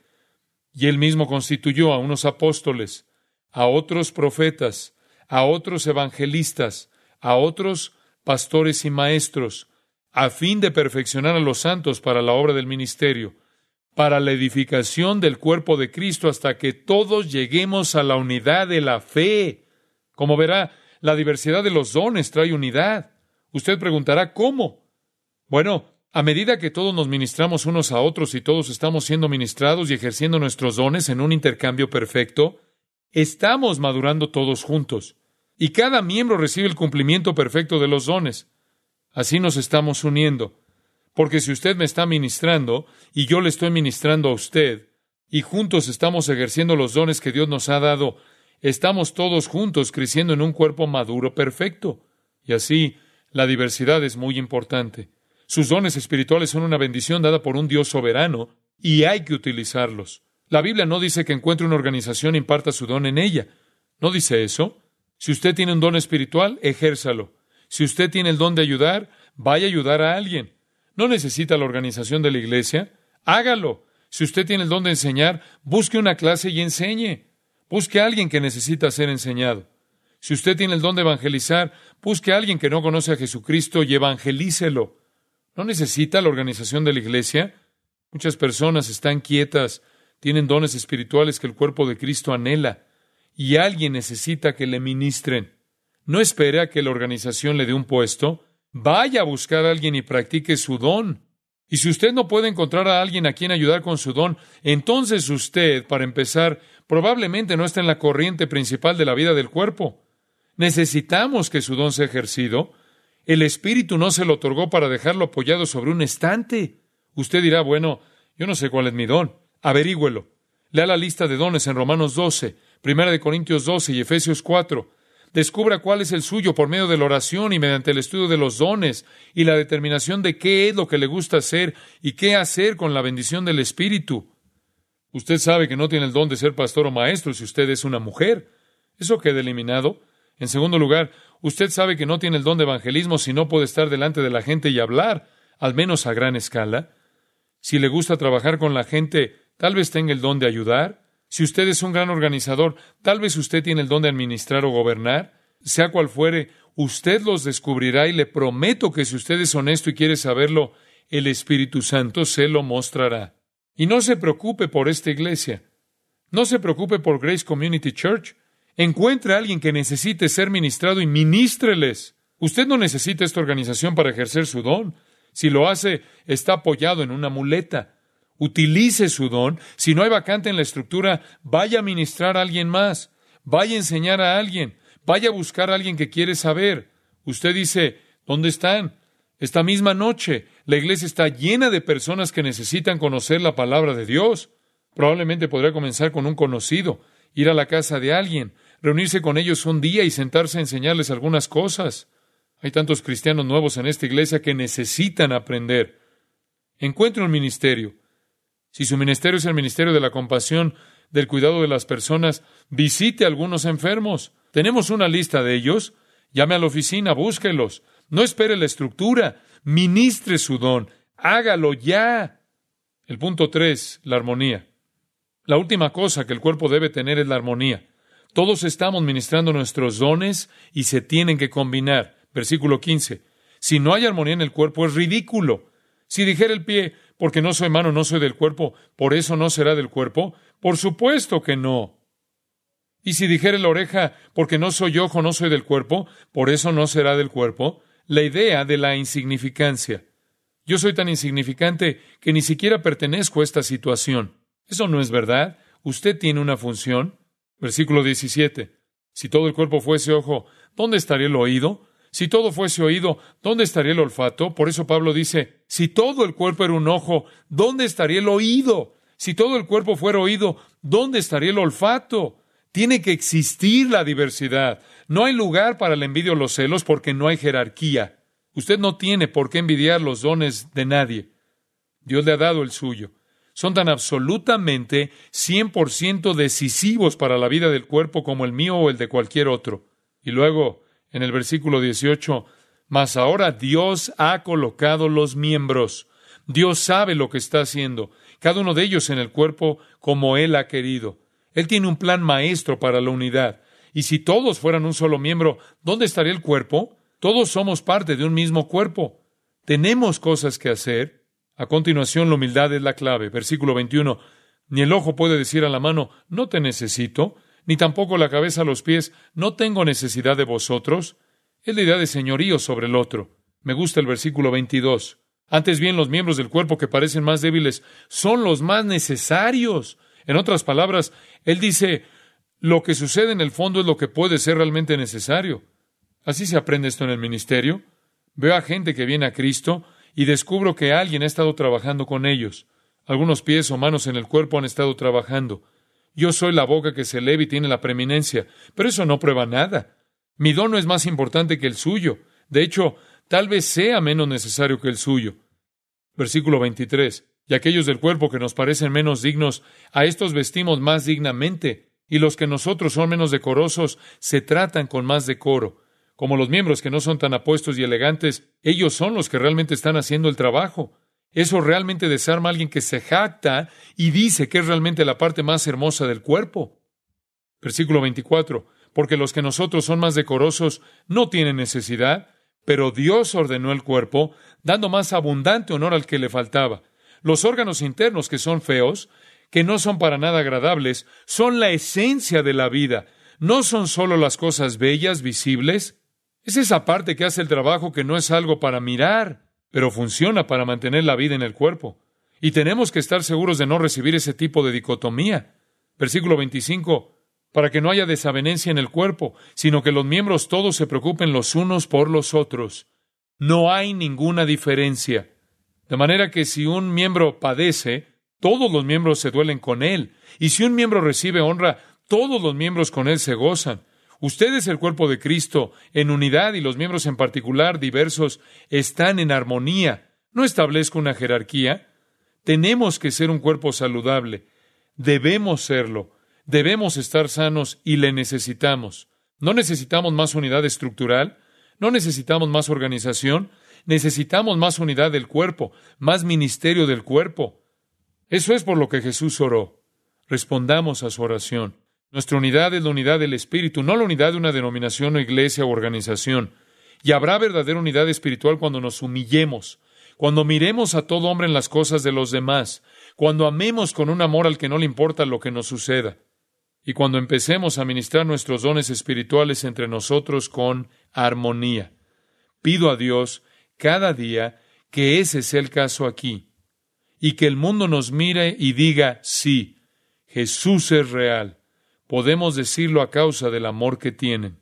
Y Él mismo constituyó a unos apóstoles, a otros profetas, a otros evangelistas, a otros pastores y maestros, a fin de perfeccionar a los santos para la obra del ministerio, para la edificación del cuerpo de Cristo hasta que todos lleguemos a la unidad de la fe. Como verá, la diversidad de los dones trae unidad. Usted preguntará, ¿cómo? Bueno, a medida que todos nos ministramos unos a otros y todos estamos siendo ministrados y ejerciendo nuestros dones en un intercambio perfecto, estamos madurando todos juntos. Y cada miembro recibe el cumplimiento perfecto de los dones. Así nos estamos uniendo. Porque si usted me está ministrando y yo le estoy ministrando a usted, y juntos estamos ejerciendo los dones que Dios nos ha dado, estamos todos juntos creciendo en un cuerpo maduro perfecto. Y así, la diversidad es muy importante. Sus dones espirituales son una bendición dada por un Dios soberano y hay que utilizarlos. La Biblia no dice que encuentre una organización e imparta su don en ella. ¿No dice eso? Si usted tiene un don espiritual, ejérzalo. Si usted tiene el don de ayudar, vaya a ayudar a alguien. ¿No necesita la organización de la iglesia? Hágalo. Si usted tiene el don de enseñar, busque una clase y enseñe. Busque a alguien que necesita ser enseñado. Si usted tiene el don de evangelizar, busque a alguien que no conoce a Jesucristo y evangelícelo. ¿No necesita la organización de la iglesia? Muchas personas están quietas, tienen dones espirituales que el cuerpo de Cristo anhela, y alguien necesita que le ministren. No espere a que la organización le dé un puesto. Vaya a buscar a alguien y practique su don. Y si usted no puede encontrar a alguien a quien ayudar con su don, entonces usted, para empezar, probablemente no está en la corriente principal de la vida del cuerpo. Necesitamos que su don sea ejercido. El Espíritu no se lo otorgó para dejarlo apoyado sobre un estante. Usted dirá, bueno, yo no sé cuál es mi don. Averígüelo. Lea la lista de dones en Romanos 12, 1 Corintios 12 y Efesios 4. Descubra cuál es el suyo por medio de la oración y mediante el estudio de los dones y la determinación de qué es lo que le gusta hacer y qué hacer con la bendición del Espíritu. Usted sabe que no tiene el don de ser pastor o maestro si usted es una mujer. Eso queda eliminado. En segundo lugar, usted sabe que no tiene el don de evangelismo si no puede estar delante de la gente y hablar, al menos a gran escala. Si le gusta trabajar con la gente, tal vez tenga el don de ayudar. Si usted es un gran organizador, tal vez usted tiene el don de administrar o gobernar. Sea cual fuere, usted los descubrirá y le prometo que si usted es honesto y quiere saberlo, el Espíritu Santo se lo mostrará. Y no se preocupe por esta iglesia. No se preocupe por Grace Community Church. Encuentre a alguien que necesite ser ministrado y ministreles. Usted no necesita esta organización para ejercer su don. Si lo hace, está apoyado en una muleta. Utilice su don. Si no hay vacante en la estructura, vaya a ministrar a alguien más. Vaya a enseñar a alguien. Vaya a buscar a alguien que quiere saber. Usted dice, ¿dónde están? Esta misma noche, la iglesia está llena de personas que necesitan conocer la palabra de Dios. Probablemente podrá comenzar con un conocido, ir a la casa de alguien, reunirse con ellos un día y sentarse a enseñarles algunas cosas. Hay tantos cristianos nuevos en esta iglesia que necesitan aprender. Encuentre un ministerio. Si su ministerio es el ministerio de la compasión, del cuidado de las personas, visite a algunos enfermos. Tenemos una lista de ellos. Llame a la oficina, búsquelos. No espere la estructura. Ministre su don. Hágalo ya. El punto 3, la armonía. La última cosa que el cuerpo debe tener es la armonía. Todos estamos ministrando nuestros dones y se tienen que combinar. Versículo 15. Si no hay armonía en el cuerpo, es ridículo. Si dijera el pie, porque no soy mano, no soy del cuerpo, ¿por eso no será del cuerpo? Por supuesto que no. Y si dijera la oreja, porque no soy ojo, no soy del cuerpo, ¿por eso no será del cuerpo? La idea de la insignificancia. Yo soy tan insignificante que ni siquiera pertenezco a esta situación. Eso no es verdad. Usted tiene una función. Versículo 17. Si todo el cuerpo fuese ojo, ¿dónde estaría el oído? Si todo fuese oído, ¿dónde estaría el olfato? Por eso Pablo dice, si todo el cuerpo era un ojo, ¿dónde estaría el oído? Si todo el cuerpo fuera oído, ¿dónde estaría el olfato? Tiene que existir la diversidad. No hay lugar para la envidia o los celos porque no hay jerarquía. Usted no tiene por qué envidiar los dones de nadie. Dios le ha dado el suyo. Son tan absolutamente 100% decisivos para la vida del cuerpo como el mío o el de cualquier otro. Y luego, en el versículo 18, mas ahora Dios ha colocado los miembros. Dios sabe lo que está haciendo, cada uno de ellos en el cuerpo como Él ha querido. Él tiene un plan maestro para la unidad. Y si todos fueran un solo miembro, ¿dónde estaría el cuerpo? Todos somos parte de un mismo cuerpo. Tenemos cosas que hacer. A continuación, la humildad es la clave. Versículo 21. Ni el ojo puede decir a la mano, no te necesito, ni tampoco la cabeza a los pies, no tengo necesidad de vosotros. Es la idea de señorío sobre el otro. Me gusta el versículo 22. Antes bien, los miembros del cuerpo que parecen más débiles son los más necesarios. En otras palabras, él dice, lo que sucede en el fondo es lo que puede ser realmente necesario. Así se aprende esto en el ministerio. Veo a gente que viene a Cristo y descubro que alguien ha estado trabajando con ellos. Algunos pies o manos en el cuerpo han estado trabajando. Yo soy la boca que se eleva y tiene la preeminencia, pero eso no prueba nada. Mi don no es más importante que el suyo. De hecho, tal vez sea menos necesario que el suyo. Versículo 23. Y aquellos del cuerpo que nos parecen menos dignos, a estos vestimos más dignamente, y los que nosotros son menos decorosos, se tratan con más decoro. Como los miembros que no son tan apuestos y elegantes, ellos son los que realmente están haciendo el trabajo. Eso realmente desarma a alguien que se jacta y dice que es realmente la parte más hermosa del cuerpo. Versículo 24. porque los que nosotros son más decorosos no tienen necesidad, pero Dios ordenó el cuerpo, dando más abundante honor al que le faltaba. Los órganos internos que son feos, que no son para nada agradables, son la esencia de la vida. No son solo las cosas bellas, visibles. Es esa parte que hace el trabajo que no es algo para mirar, pero funciona para mantener la vida en el cuerpo. Y tenemos que estar seguros de no recibir ese tipo de dicotomía. Versículo 25, para que no haya desavenencia en el cuerpo, sino que los miembros todos se preocupen los unos por los otros. No hay ninguna diferencia. De manera que si un miembro padece, todos los miembros se duelen con él. Y si un miembro recibe honra, todos los miembros con él se gozan. Usted es el cuerpo de Cristo, en unidad, y los miembros en particular, diversos, están en armonía. No establezco una jerarquía. Tenemos que ser un cuerpo saludable. Debemos serlo. Debemos estar sanos y le necesitamos. No necesitamos más unidad estructural. No necesitamos más organización. Necesitamos más unidad del cuerpo, más ministerio del cuerpo. Eso es por lo que Jesús oró. Respondamos a su oración. Nuestra unidad es la unidad del Espíritu, no la unidad de una denominación o iglesia o organización. Y habrá verdadera unidad espiritual cuando nos humillemos, cuando miremos a todo hombre en las cosas de los demás, cuando amemos con un amor al que no le importa lo que nos suceda, y cuando empecemos a ministrar nuestros dones espirituales entre nosotros con armonía. Pido a Dios cada día que ese sea el caso aquí, y que el mundo nos mire y diga, sí, Jesús es real. Podemos decirlo a causa del amor que tienen.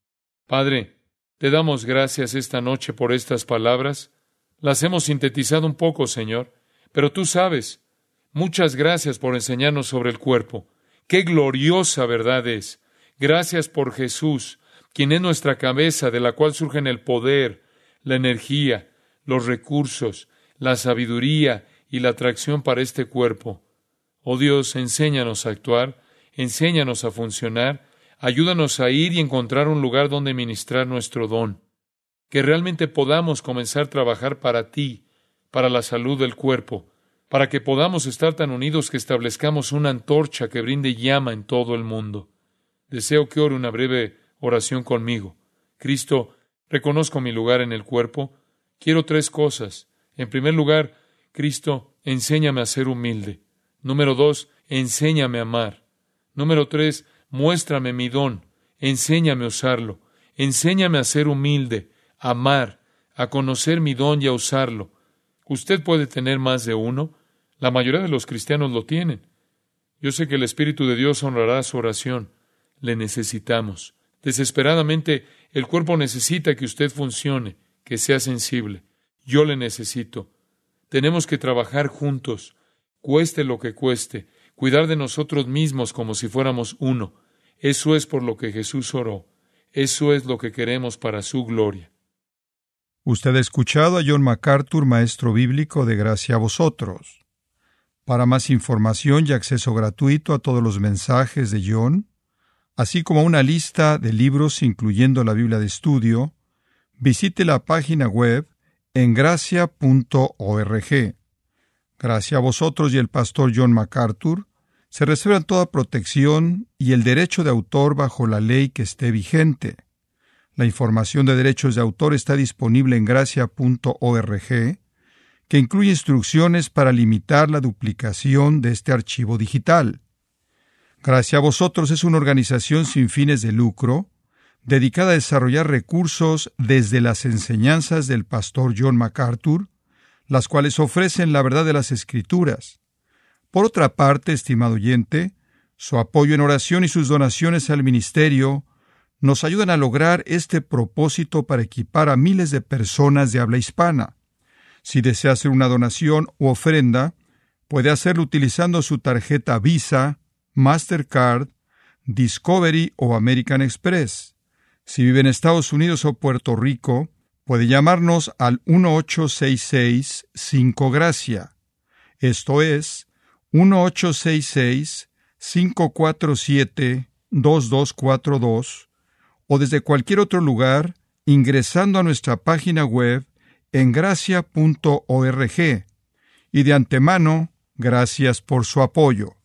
Padre, te damos gracias esta noche por estas palabras. Las hemos sintetizado un poco, Señor, pero tú sabes. Muchas gracias por enseñarnos sobre el cuerpo. ¡Qué gloriosa verdad es! Gracias por Jesús, quien es nuestra cabeza, de la cual surgen el poder, la energía, los recursos, la sabiduría y la atracción para este cuerpo. Oh Dios, enséñanos a actuar, enséñanos a funcionar, ayúdanos a ir y encontrar un lugar donde ministrar nuestro don, que realmente podamos comenzar a trabajar para ti, para la salud del cuerpo, para que podamos estar tan unidos que establezcamos una antorcha que brinde llama en todo el mundo. Deseo que ore una breve oración conmigo. Cristo, reconozco mi lugar en el cuerpo. Quiero 3 cosas. En primer lugar, Cristo, enséñame a ser humilde. Número 2, enséñame a amar. Número 3, muéstrame mi don. Enséñame a usarlo. Enséñame a ser humilde, a amar, a conocer mi don y a usarlo. Usted puede tener más de uno. La mayoría de los cristianos lo tienen. Yo sé que el Espíritu de Dios honrará su oración. Le necesitamos. Desesperadamente, el cuerpo necesita que usted funcione, que sea sensible. Yo le necesito. Tenemos que trabajar juntos, cueste lo que cueste, cuidar de nosotros mismos como si fuéramos uno. Eso es por lo que Jesús oró. Eso es lo que queremos para su gloria.
Usted ha escuchado a John MacArthur, maestro bíblico de Gracia a Vosotros. Para más información y acceso gratuito a todos los mensajes de John, así como una lista de libros incluyendo la Biblia de estudio, visite la página web en gracia.org. Gracia a Vosotros y el pastor John MacArthur se reservan toda protección y el derecho de autor bajo la ley que esté vigente. La información de derechos de autor está disponible en gracia.org, que incluye instrucciones para limitar la duplicación de este archivo digital. Gracia a Vosotros es una organización sin fines de lucro, dedicada a desarrollar recursos desde las enseñanzas del pastor John MacArthur, las cuales ofrecen la verdad de las Escrituras. Por otra parte, estimado oyente, su apoyo en oración y sus donaciones al ministerio nos ayudan a lograr este propósito para equipar a miles de personas de habla hispana. Si desea hacer una donación u ofrenda, puede hacerlo utilizando su tarjeta Visa, Mastercard, Discovery o American Express. Si vive en Estados Unidos o Puerto Rico, puede llamarnos al 1-866-5-GRACIA. Esto es 1-866-547-2242, o desde cualquier otro lugar ingresando a nuestra página web en gracia.org. Y de antemano, gracias por su apoyo.